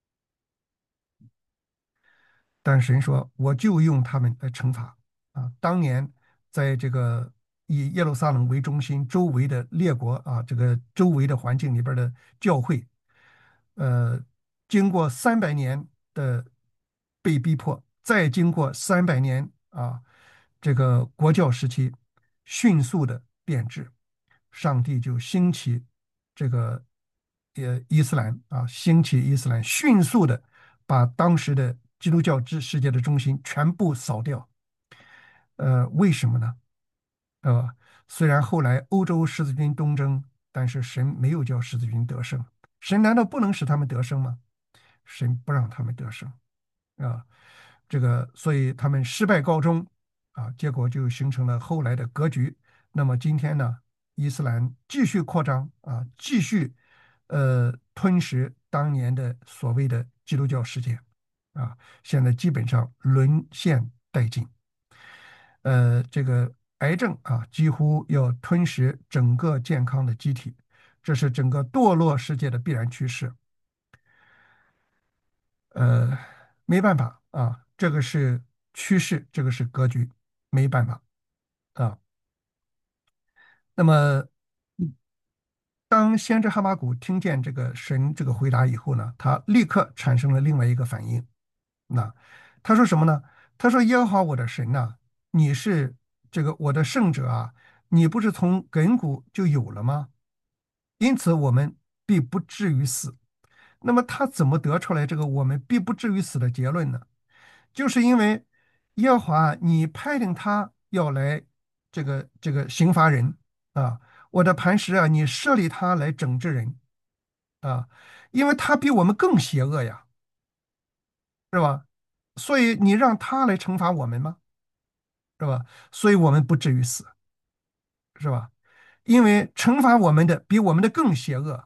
但神说，我就用他们来惩罚啊！当年在这个以耶路撒冷为中心周围的列国啊，这个周围的环境里边的教会，呃，经过三百年的被逼迫，再经过三百年啊，这个国教时期迅速的变质，上帝就兴起这个呃伊斯兰啊，兴起伊斯兰，迅速的把当时的基督教之世界的中心全部扫掉。呃，为什么呢？呃，虽然后来欧洲十字军东征，但是神没有叫十字军得胜。神难道不能使他们得胜吗？神不让他们得胜啊，这个所以他们失败告终啊，结果就形成了后来的格局。那么今天呢，伊斯兰继续扩张啊，继续呃吞噬当年的所谓的基督教世界啊，现在基本上沦陷殆尽。呃，这个癌症啊，几乎要吞噬整个健康的机体，这是整个堕落世界的必然趋势。呃，没办法啊，这个是趋势，这个是格局，没办法啊。那么，当先知哈巴谷听见这个神这个回答以后呢，他立刻产生了另外一个反应。那他说什么呢？他说：“耶和华我的神呐、你是这个我的圣者啊，你不是从亘古就有了吗？因此我们必不至于死。”那么他怎么得出来这个我们必不至于死的结论呢？就是因为耶和华你派领他要来这个这个刑罚人啊，我的磐石啊，你设立他来整治人啊，因为他比我们更邪恶呀，是吧？所以你让他来惩罚我们吗？是吧？所以我们不至于死，是吧？因为惩罚我们的比我们的更邪恶，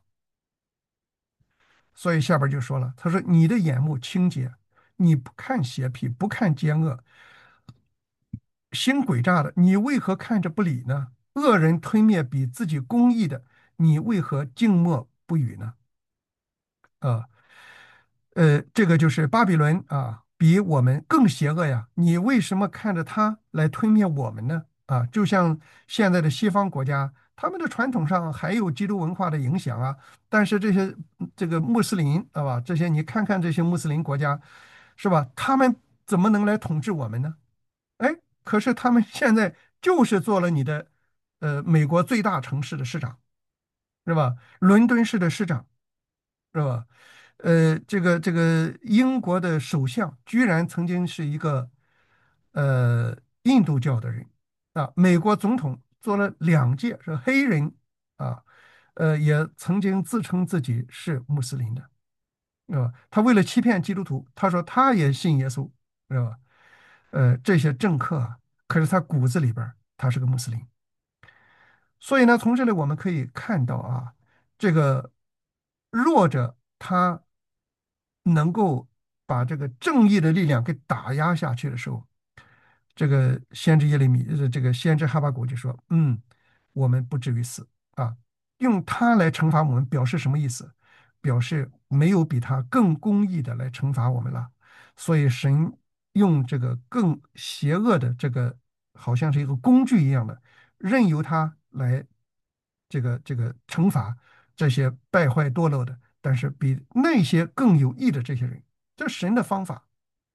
所以下边就说了，他说你的眼目清洁，你不看邪僻，不看奸恶，心诡诈的，你为何看着不理呢？恶人吞灭比自己公义的，你为何静默不语呢？啊，呃，这个就是巴比伦啊，比我们更邪恶呀！你为什么看着他来吞灭我们呢？啊，就像现在的西方国家，他们的传统上还有基督文化的影响啊，但是这些这个穆斯林，啊吧？这些你看看这些穆斯林国家，是吧？他们怎么能来统治我们呢？哎，可是他们现在就是做了你的，呃，美国最大城市的市长，是吧？伦敦市的市长，是吧？呃，这个这个英国的首相居然曾经是一个呃印度教的人啊，美国总统做了两届是黑人啊，呃，也曾经自称自己是穆斯林的，是吧？他为了欺骗基督徒，他说他也信耶稣，是吧？呃，这些政客啊，可是他骨子里边儿他是个穆斯林。所以呢，从这里我们可以看到啊，这个弱者他能够把这个正义的力量给打压下去的时候，这个先知耶利米，呃，这个先知哈巴谷就说：“嗯，我们不至于死啊。”用他来惩罚我们，表示什么意思？表示没有比他更公义的来惩罚我们了。所以神用这个更邪恶的这个，好像是一个工具一样的，任由他来这个这个惩罚这些败坏堕落的，但是比那些更有益的这些人，这是神的方法。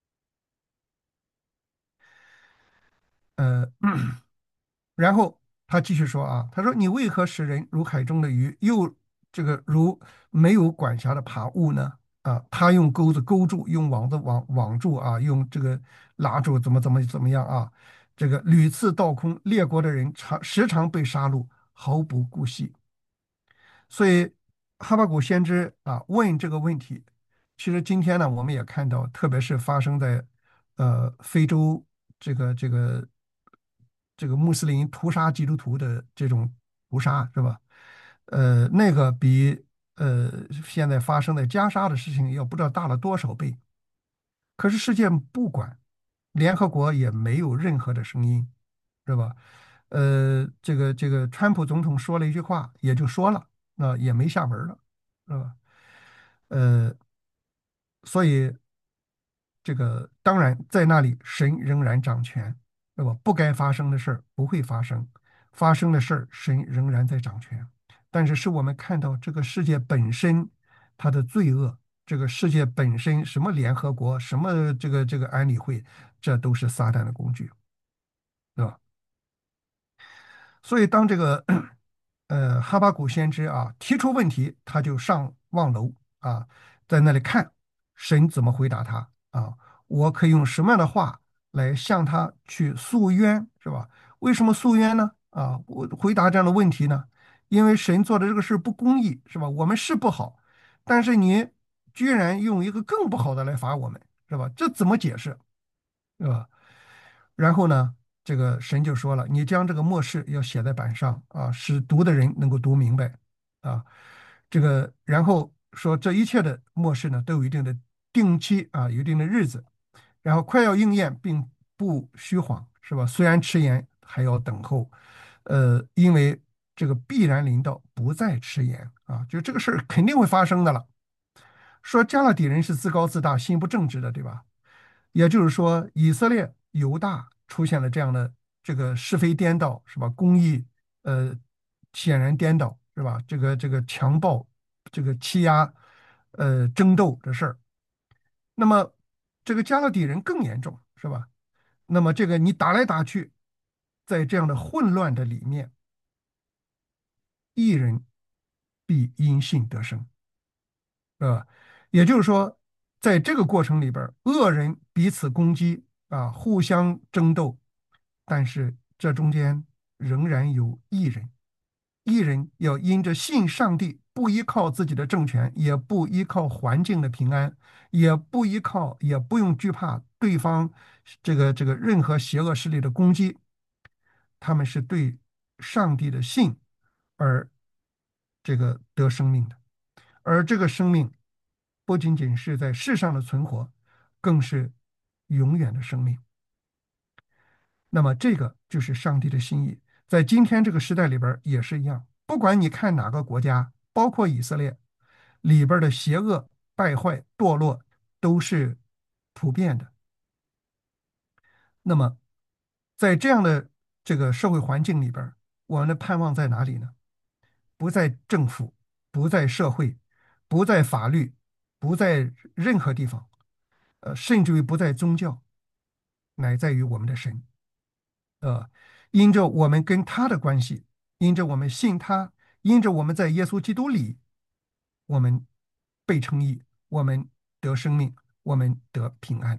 呃，然后他继续说啊，他说你为何使人如海中的鱼，又这个如没有管辖的爬物呢？啊，他用钩子勾住，用网子网网住啊，用这个拉住，怎么怎么怎么样啊？这个屡次倒空，列国的人常时常被杀戮，毫不顾惜。所以哈巴谷先知啊问这个问题，其实今天呢，我们也看到，特别是发生在呃非洲这个这个这个穆斯林屠杀基督徒的这种屠杀是吧？呃，那个比呃现在发生的加沙的事情要不知道大了多少倍。可是世界不管，联合国也没有任何的声音，是吧？呃，这个这个川普总统说了一句话，也就说了，那、也没下文了，是吧？呃，所以这个当然在那里，神仍然掌权，对吧？不该发生的事儿不会发生，发生的事儿神仍然在掌权。但是，是我们看到这个世界本身它的罪恶，这个世界本身什么联合国，什么这个这个安理会，这都是撒旦的工具，对吧？所以当这个呃哈巴谷先知啊提出问题，他就上望楼啊，在那里看神怎么回答他啊。我可以用什么样的话来向他去诉冤，是吧？为什么诉冤呢？啊，我回答这样的问题呢？因为神做的这个事不公义，是吧？我们是不好，但是你居然用一个更不好的来罚我们，是吧？这怎么解释？是吧？然后呢，这个神就说了，你将这个默示要写在板上啊，使读的人能够读明白啊。这个然后说这一切的默示呢，都有一定的定期啊，有一定的日子，然后快要应验，并不虚晃，是吧？虽然迟延，还要等候，呃，因为这个必然临到，不再迟延啊，就这个事儿肯定会发生的了。说加勒底人是自高自大、心不正直的，对吧？也就是说，以色列、犹大出现了这样的这个是非颠倒，是吧？公义呃显然颠倒，是吧？这个这个强暴、这个欺压、呃争斗的事儿。那么这个加勒底人更严重，是吧？那么这个你打来打去，在这样的混乱的里面，一人必因信得生。是吧？也就是说，在这个过程里边恶人彼此攻击啊，互相争斗，但是这中间仍然有义人，义人要因着信上帝，不依靠自己的政权，也不依靠环境的平安，也不依靠，也不用惧怕对方这个这个任何邪恶势力的攻击，他们是对上帝的信而这个得生命的。而这个生命不仅仅是在世上的存活，更是永远的生命。那么，这个就是上帝的心意，在今天这个时代里边也是一样。不管你看哪个国家，包括以色列里边的邪恶、败坏、堕落，都是普遍的。那么，在这样的这个社会环境里边，我们的盼望在哪里呢？不在政府，不在社会，不在法律，不在任何地方，呃，甚至于不在宗教，乃在于我们的神。呃，因着我们跟他的关系，因着我们信他，因着我们在耶稣基督里，我们被称义，我们得生命，我们得平安。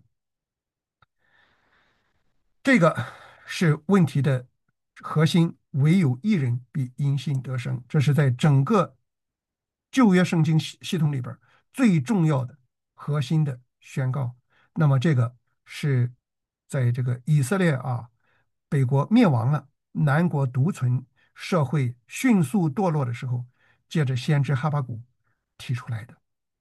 这个是问题的核心。唯有一人必因信得生，这是在整个旧约圣经系系统里边最重要的核心的宣告。那么，这个是在这个以色列啊，北国灭亡了，南国独存，社会迅速堕落的时候，借着先知哈巴谷提出来的。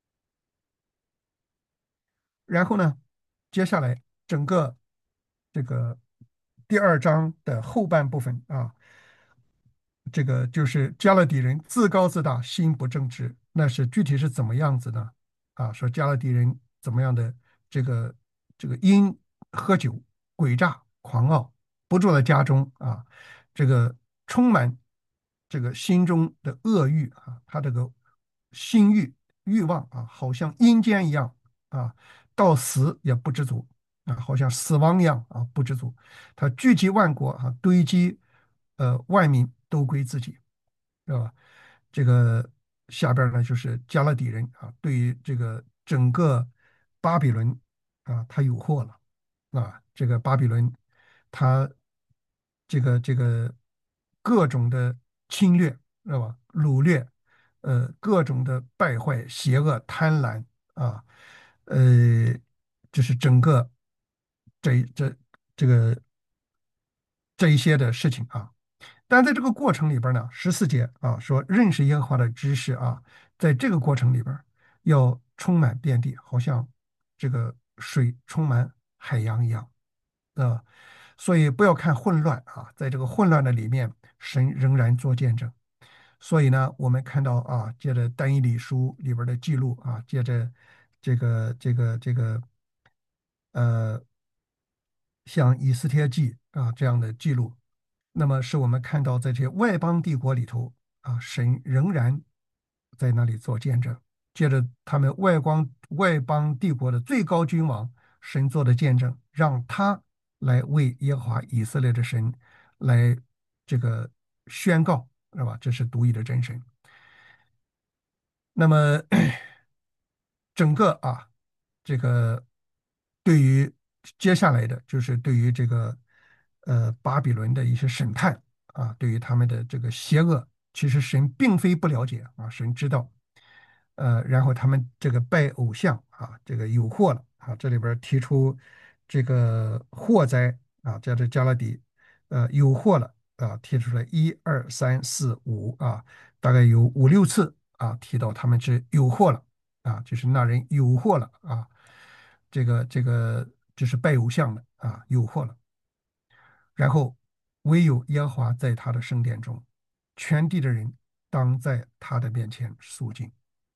然后呢，接下来整个这个第二章的后半部分啊，这个就是加勒底人自高自大，心不正直，那是具体是怎么样子呢？啊，说加勒底人怎么样的这个这个因喝酒、诡诈、狂傲，不住在家中啊，这个充满这个心中的恶欲啊，他这个心欲欲望啊，好像阴间一样啊，到死也不知足啊，好像死亡一样啊，不知足。他聚集万国啊，堆积呃万民都归自己，是吧？这个下边呢就是加勒底人啊，对于这个整个巴比伦啊，他有祸了啊，这个巴比伦他这个这个各种的侵略，知道吧？掳掠，呃，各种的败坏、邪恶、贪婪啊，呃，就是整个这这。 这个这一些的事情啊。但在这个过程里边呢，十四节啊说认识耶和华的知识啊，在这个过程里边要充满遍地，好像这个水充满海洋一样啊。所以不要看混乱啊，在这个混乱的里面，神仍然做见证。所以呢，我们看到啊，借着但以理书里边的记录啊，借着这个这个这个呃，像以斯帖记啊这样的记录，那么使我们看到在这些外邦帝国里头啊，神仍然在那里做见证，借着他们外邦外邦帝国的最高君王神做的见证，让他来为耶和华以色列的神来这个宣告，是吧？这是独一的真神。那么整个啊，这个对于接下来的就是对于这个呃巴比伦的一些审判啊，对于他们的这个邪恶，其实神并非不了解啊，神知道。呃，然后他们这个拜偶像啊，这个有祸了啊，这里边提出这个祸灾啊，在这加勒底呃有祸了啊，提出来一二三四五啊，大概有五六次啊，提到他们是有祸了啊，就是那人有祸了啊，这个这个就是拜偶像的啊，有祸了。然后唯有耶和华在他的圣殿中，全地的人当在他的面前肃静。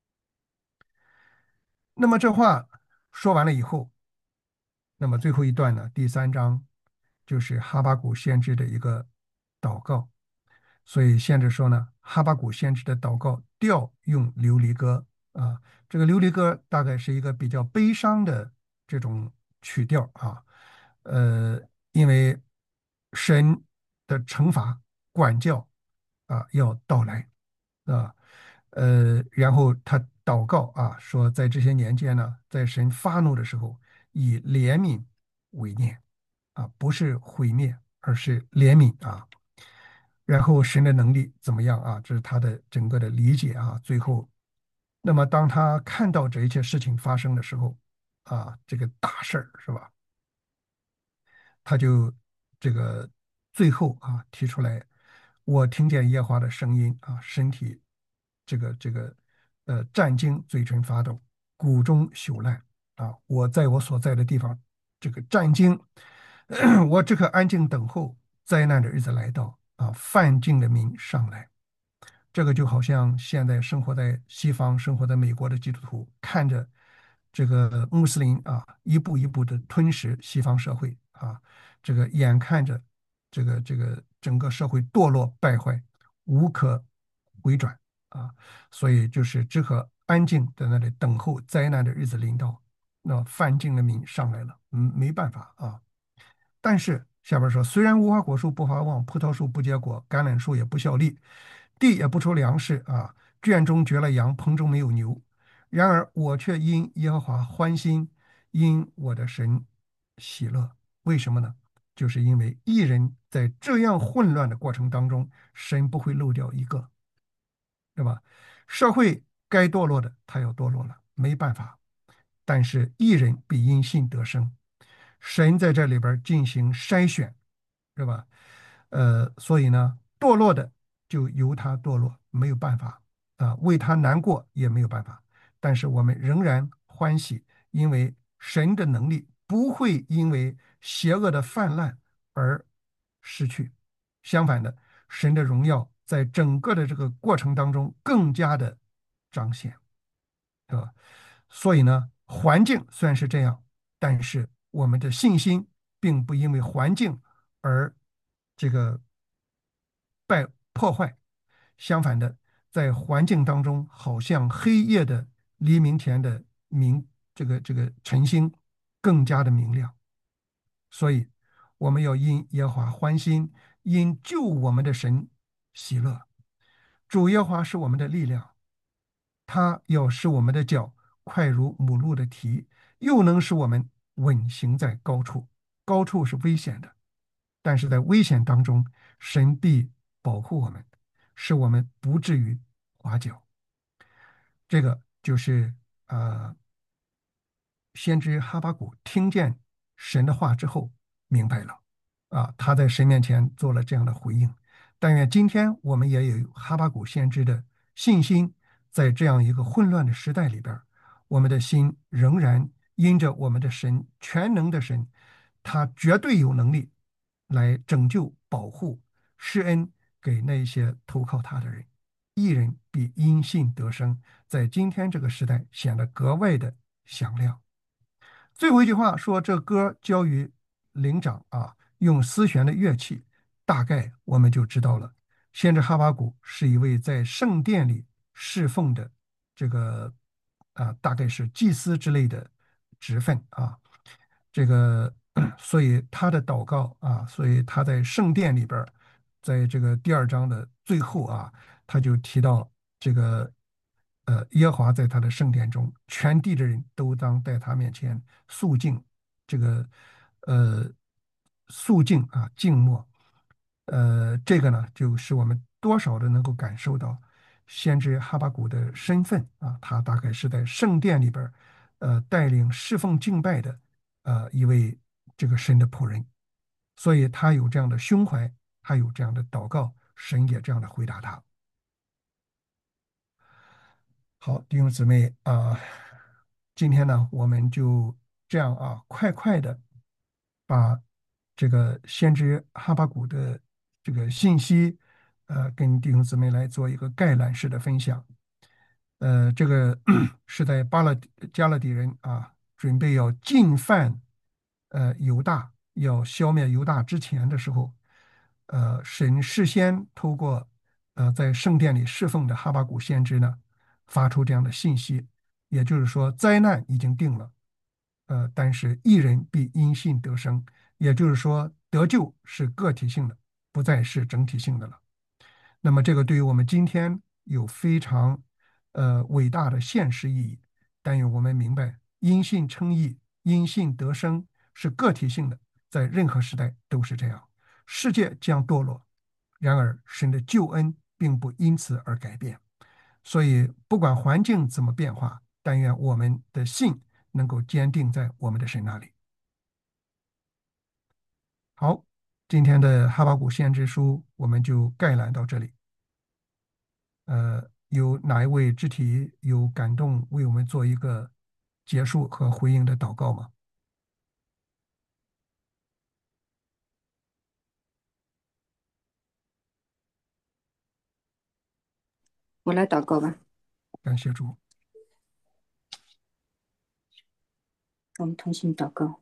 那么这话说完了以后，那么最后一段呢，第三章就是哈巴谷先知的一个祷告。所以先知说呢，哈巴谷先知的祷告调用琉璃歌啊，这个琉璃歌大概是一个比较悲伤的这种曲调啊，呃，因为神的惩罚管教啊要到来啊，呃，然后他祷告啊，说在这些年间呢，在神发怒的时候，以怜悯为念啊，不是毁灭，而是怜悯啊。然后神的能力怎么样啊？这是他的整个的理解啊。最后，那么当他看到这一切事情发生的时候，啊，这个大事儿是吧？他就这个最后啊提出来，我听见耶和华的声音啊，身体这个这个呃战惊，嘴唇发抖，骨中朽烂啊！我在我所在的地方这个战惊，我只可安静等候灾难的日子来到啊，犯境的民上来。这个就好像现在生活在西方、生活在美国的基督徒，看着这个穆斯林啊一步一步的吞噬西方社会啊，这个眼看着这个这个整个社会堕落败坏，无可回转啊，所以就是只可安静在那里等候灾难的日子临到。那犯境的民上来了，嗯，没办法啊。但是下边说，虽然无花果树不发旺，葡萄树不结果，橄榄树也不效力，地也不出粮食啊，圈中绝了羊，棚中没有牛。然而我却因耶和华欢心，因我的神喜乐。为什么呢？就是因为一人在这样混乱的过程当中，神不会漏掉一个，对吧？社会该堕落的，他要堕落了，没办法。但是一人必因信得生，神在这里边进行筛选，是吧？呃，所以呢，堕落的就由他堕落，没有办法啊，为他难过也没有办法。但是我们仍然欢喜，因为神的能力不会因为邪恶的泛滥而失去，相反的，神的荣耀在整个的这个过程当中更加的彰显。对吧？所以呢，环境虽然是这样，但是我们的信心并不因为环境而这个败破坏，相反的，在环境当中，好像黑夜的黎明前的明，这个这个晨星更加的明亮。所以，我们要因耶和华欢心，因救我们的神喜乐。主耶和华是我们的力量，它要使我们的脚快如母鹿的蹄，又能使我们稳行在高处。高处是危险的，但是在危险当中，神必保护我们，使我们不至于滑脚。这个就是呃，先知哈巴谷听见神的话之后明白了，啊，他在神面前做了这样的回应。但愿今天我们也有哈巴谷先知的信心，在这样一个混乱的时代里边儿我们的心仍然因着我们的神全能的神，他绝对有能力来拯救、保护、施恩给那些投靠他的人。一人必因信得生，在今天这个时代显得格外的响亮。最后一句话说，这歌交于灵长啊，用丝弦的乐器，大概我们就知道了。先知哈巴谷是一位在圣殿里侍奉的这个啊，大概是祭司之类的职分啊。这个，所以他的祷告啊，所以他在圣殿里边儿在这个第二章的最后啊，他就提到这个，呃，耶和华在他的圣殿中，全地的人都当在他面前肃静，这个，呃，肃静啊，静默。呃，这个呢，就使我们多少的能够感受到先知哈巴谷的身份啊，他大概是在圣殿里边儿呃，带领侍奉敬拜的呃一位这个神的仆人，所以他有这样的胸怀，他有这样的祷告，神也这样的回答他。好，弟兄姊妹啊，今天呢，我们就这样啊，快快的把这个先知哈巴谷的这个信息，呃，跟弟兄姊妹来做一个概览式的分享。呃，这个是在巴勒加勒底人啊，准备要进犯呃犹大，要消灭犹大之前的时候，呃，神事先透过呃在圣殿里侍奉的哈巴谷先知呢，发出这样的信息，也就是说，灾难已经定了，呃，但是一人必因信得生，也就是说，得救是个体性的，不再是整体性的了。那么这个对于我们今天有非常呃伟大的现实意义。但愿我们明白，因信称义，因信得生是个体性的，在任何时代都是这样。世界将堕落，然而神的救恩并不因此而改变。所以，不管环境怎么变化，但愿我们的信能够坚定在我们的神那里。好，今天的哈巴谷先知书我们就概览到这里。呃，有哪一位肢体有感动为我们做一个结束和回应的祷告吗？ 我来祷告吧。 感谢主。 我们同心祷告。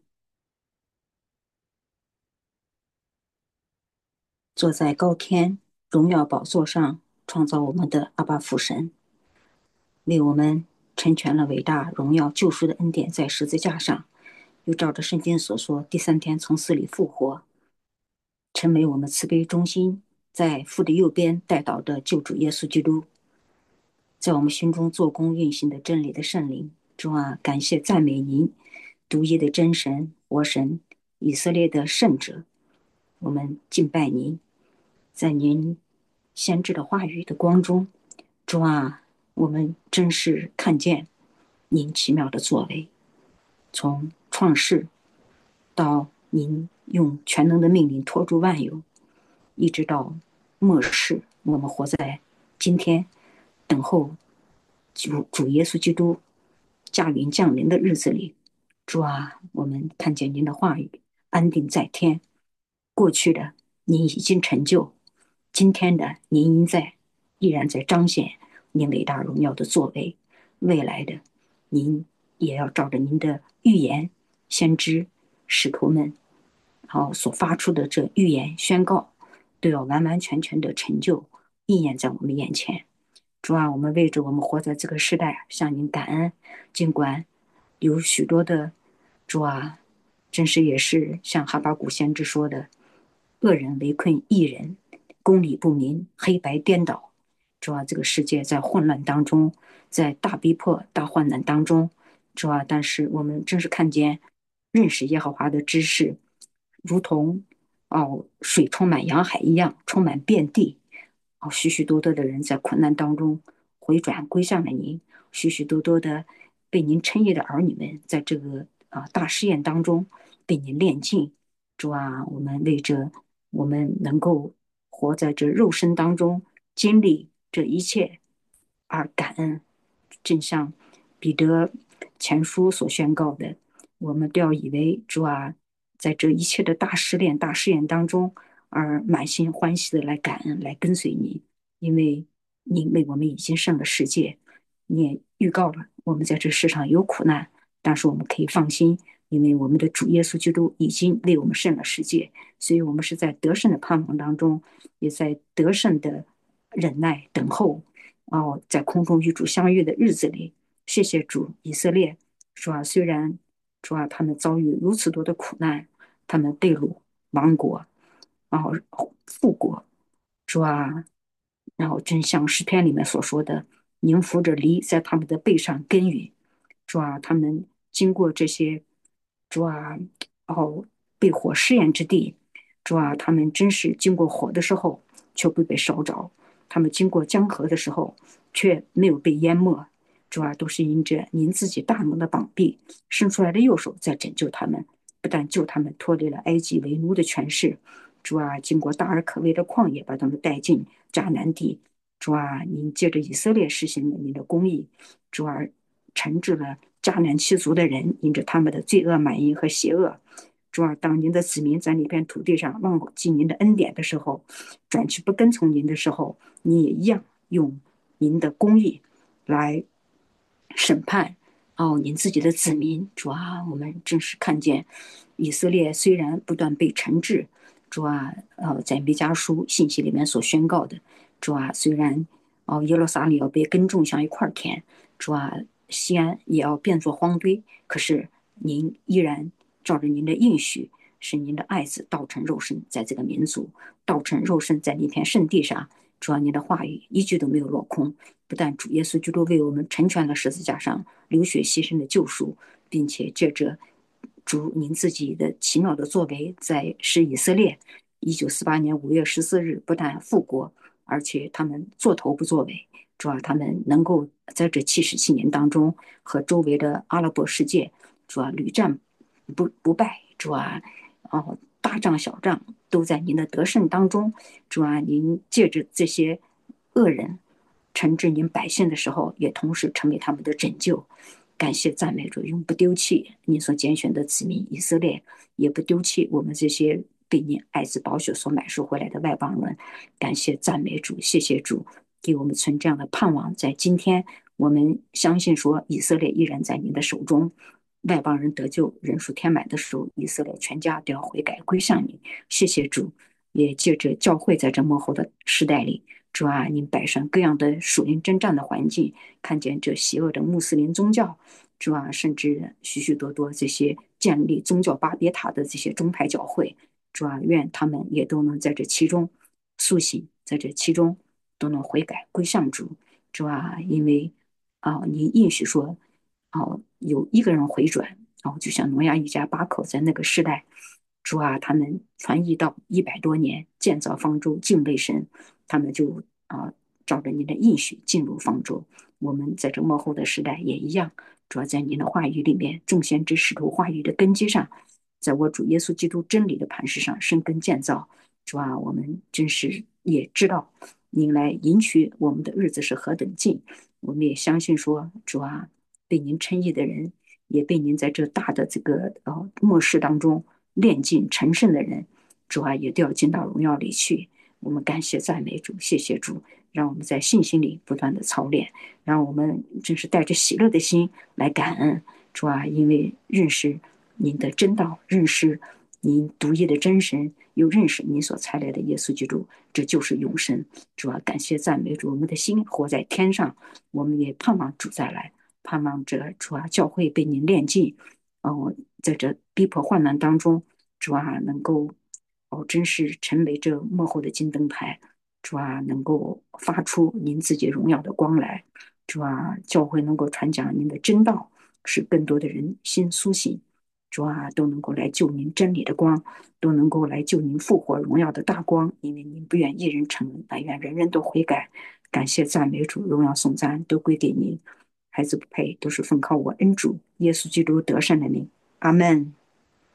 坐在高天荣耀宝座上创造我们的阿爸父神，为我们成全了伟大荣耀救赎的恩典，在十字架上，又照着圣经所说，第三天从死里复活，成为我们慈悲中心，在父的右边带导的救主耶稣基督，在我们心中做工运行的真理的圣灵。主啊，感谢赞美您，独一的真神活神，以色列的圣者，我们敬拜您。在您先知的话语的光中，主啊，我们真是看见您奇妙的作为，从创世到您用全能的命令托住万有，一直到末世，我们活在今天，等候主主耶稣基督驾云降临的日子里。主啊，我们看见您的话语安定在天，过去的您已经成就，今天的您应在依然在彰显您伟大荣耀的作为，未来的您也要照着您的预言、先知、使徒们，然后所发出的这预言宣告，都要完完全全的成就应验在我们眼前。主啊，我们为着我们活在这个时代向您感恩，尽管有许多的主啊，真是也是像哈巴谷先知说的，恶人围困义人，公理不明，黑白颠倒。主啊，这个世界在混乱当中，在大逼迫、大患难当中，主啊，但是我们真是看见认识耶和华的知识，如同哦水充满洋海一样，充满遍地。哦，许许多多的人在困难当中回转归向了您，许许多多的被您称义的儿女们，在这个啊大试验当中被您炼尽， 主啊，我们为着我们能够活在这肉身当中，经历这一切而感恩。正像彼得前书所宣告的，我们都要以为主啊，在这一切的大试炼、大试验当中，而满心欢喜的来感恩、来跟随你，因为你为我们已经胜了世界，你也预告了我们在这世上有苦难，但是我们可以放心，因为我们的主耶稣基督已经为我们胜了世界，所以我们是在得胜的盼望当中，也在得胜的忍耐等候。哦，在空中与主相遇的日子里，谢谢主，以色列主啊，虽然主啊他们遭遇如此多的苦难，他们被掳亡国，然后复国，主啊，然后正像诗篇里面所说的，您扶着犁在他们的背上耕耘，主啊，他们经过这些，主啊，哦，被火试验之地，主啊，他们真是经过火的时候却不被烧着，他们经过江河的时候却没有被淹没，主啊，都是因着您自己大能的膀臂伸出来的右手在拯救他们，不但救他们脱离了埃及为奴的权势，主啊，经过大而可畏的旷野，把他们带进迦南地。主啊，您借着以色列实行了您的公义，主啊，惩治了迦南七族的人，因着他们的罪恶、满盈和邪恶。主啊，当您的子民在那片土地上忘记您的恩典的时候，转去不跟从您的时候，你也一样用您的公义来审判哦，您自己的子民。主啊，我们正是看见以色列虽然不断被惩治，主啊，呃，在弥迦书信息里面所宣告的，主啊，虽然哦耶路撒冷要被耕种像一块田，主啊，西安也要变作荒堆，可是您依然照着您的应许，使您的爱子道成肉身，在这个民族道成肉身，在那片圣地上。主啊，您的话语一句都没有落空，不但主耶稣基督为我们成全了十字架上流血牺牲的救赎，并且借着主您自己的奇妙的作为，在使以色列一九四八年五月十四日不但复国，而且他们做头不作尾。主要他们能够在这七十七年当中和周围的阿拉伯世界主要屡战不不败，主啊，哦，大仗小仗都在您的得胜当中。主啊，您借着这些恶人惩治您百姓的时候，也同时成为他们的拯救。感谢赞美主，永不丢弃您所拣选的子民以色列，也不丢弃我们这些被您爱子宝血所买赎回来的外邦人。感谢赞美主，谢谢主，给我们存这样的盼望。在今天，我们相信说，以色列依然在您的手中。外邦人得救，人数填满的时候，以色列全家都要悔改归向你。谢谢主，也借着教会在这幕后的时代里，主啊，您摆上各样的属灵征战的环境，看见这邪恶的穆斯林宗教，主啊，甚至许许多多这些建立宗教巴别塔的这些宗派教会，主啊，愿他们也都能在这其中苏醒，在这其中都能悔改归向主。主啊，因为啊，你应许说，哦，有一个人回转，哦，就像挪亚一家八口在那个时代，主啊，他们传译到一百多年，建造方舟，敬畏神，他们就啊，照着你的应许进入方舟。我们在这幕后的时代也一样，主要在你的话语里面，众先知使徒话语的根基上，在我主耶稣基督真理的磐石上生根建造。主啊，我们真是也知道您来迎娶我们的日子是何等近，我们也相信说，主啊，被您称义的人，也被您在这大的这个呃末世当中炼尽成圣的人，主啊，也都要进到荣耀里去。我们感谢赞美主，谢谢主，让我们在信心里不断的操练，让我们真是带着喜乐的心来感恩主啊，因为认识您的真道，认识您独一的真神，又认识您所差来的耶稣基督，这就是永生。主啊，感谢赞美主，我们的心活在天上，我们也盼望主再来，盼望着主啊，教会被您炼尽，哦，在这逼迫患难当中，主啊，能够哦，真是成为这幕后的金灯台，主啊，能够发出您自己荣耀的光来，主啊，教会能够传讲您的真道，使更多的人心苏醒。主啊，都能够来救您真理的光，都能够来救您复活荣耀的大光，因为您不愿一人成恩，但愿人人都悔改。感谢赞美主，荣耀颂赞都归给您。孩子不配，都是奉靠我恩主耶稣基督得胜的名。阿门。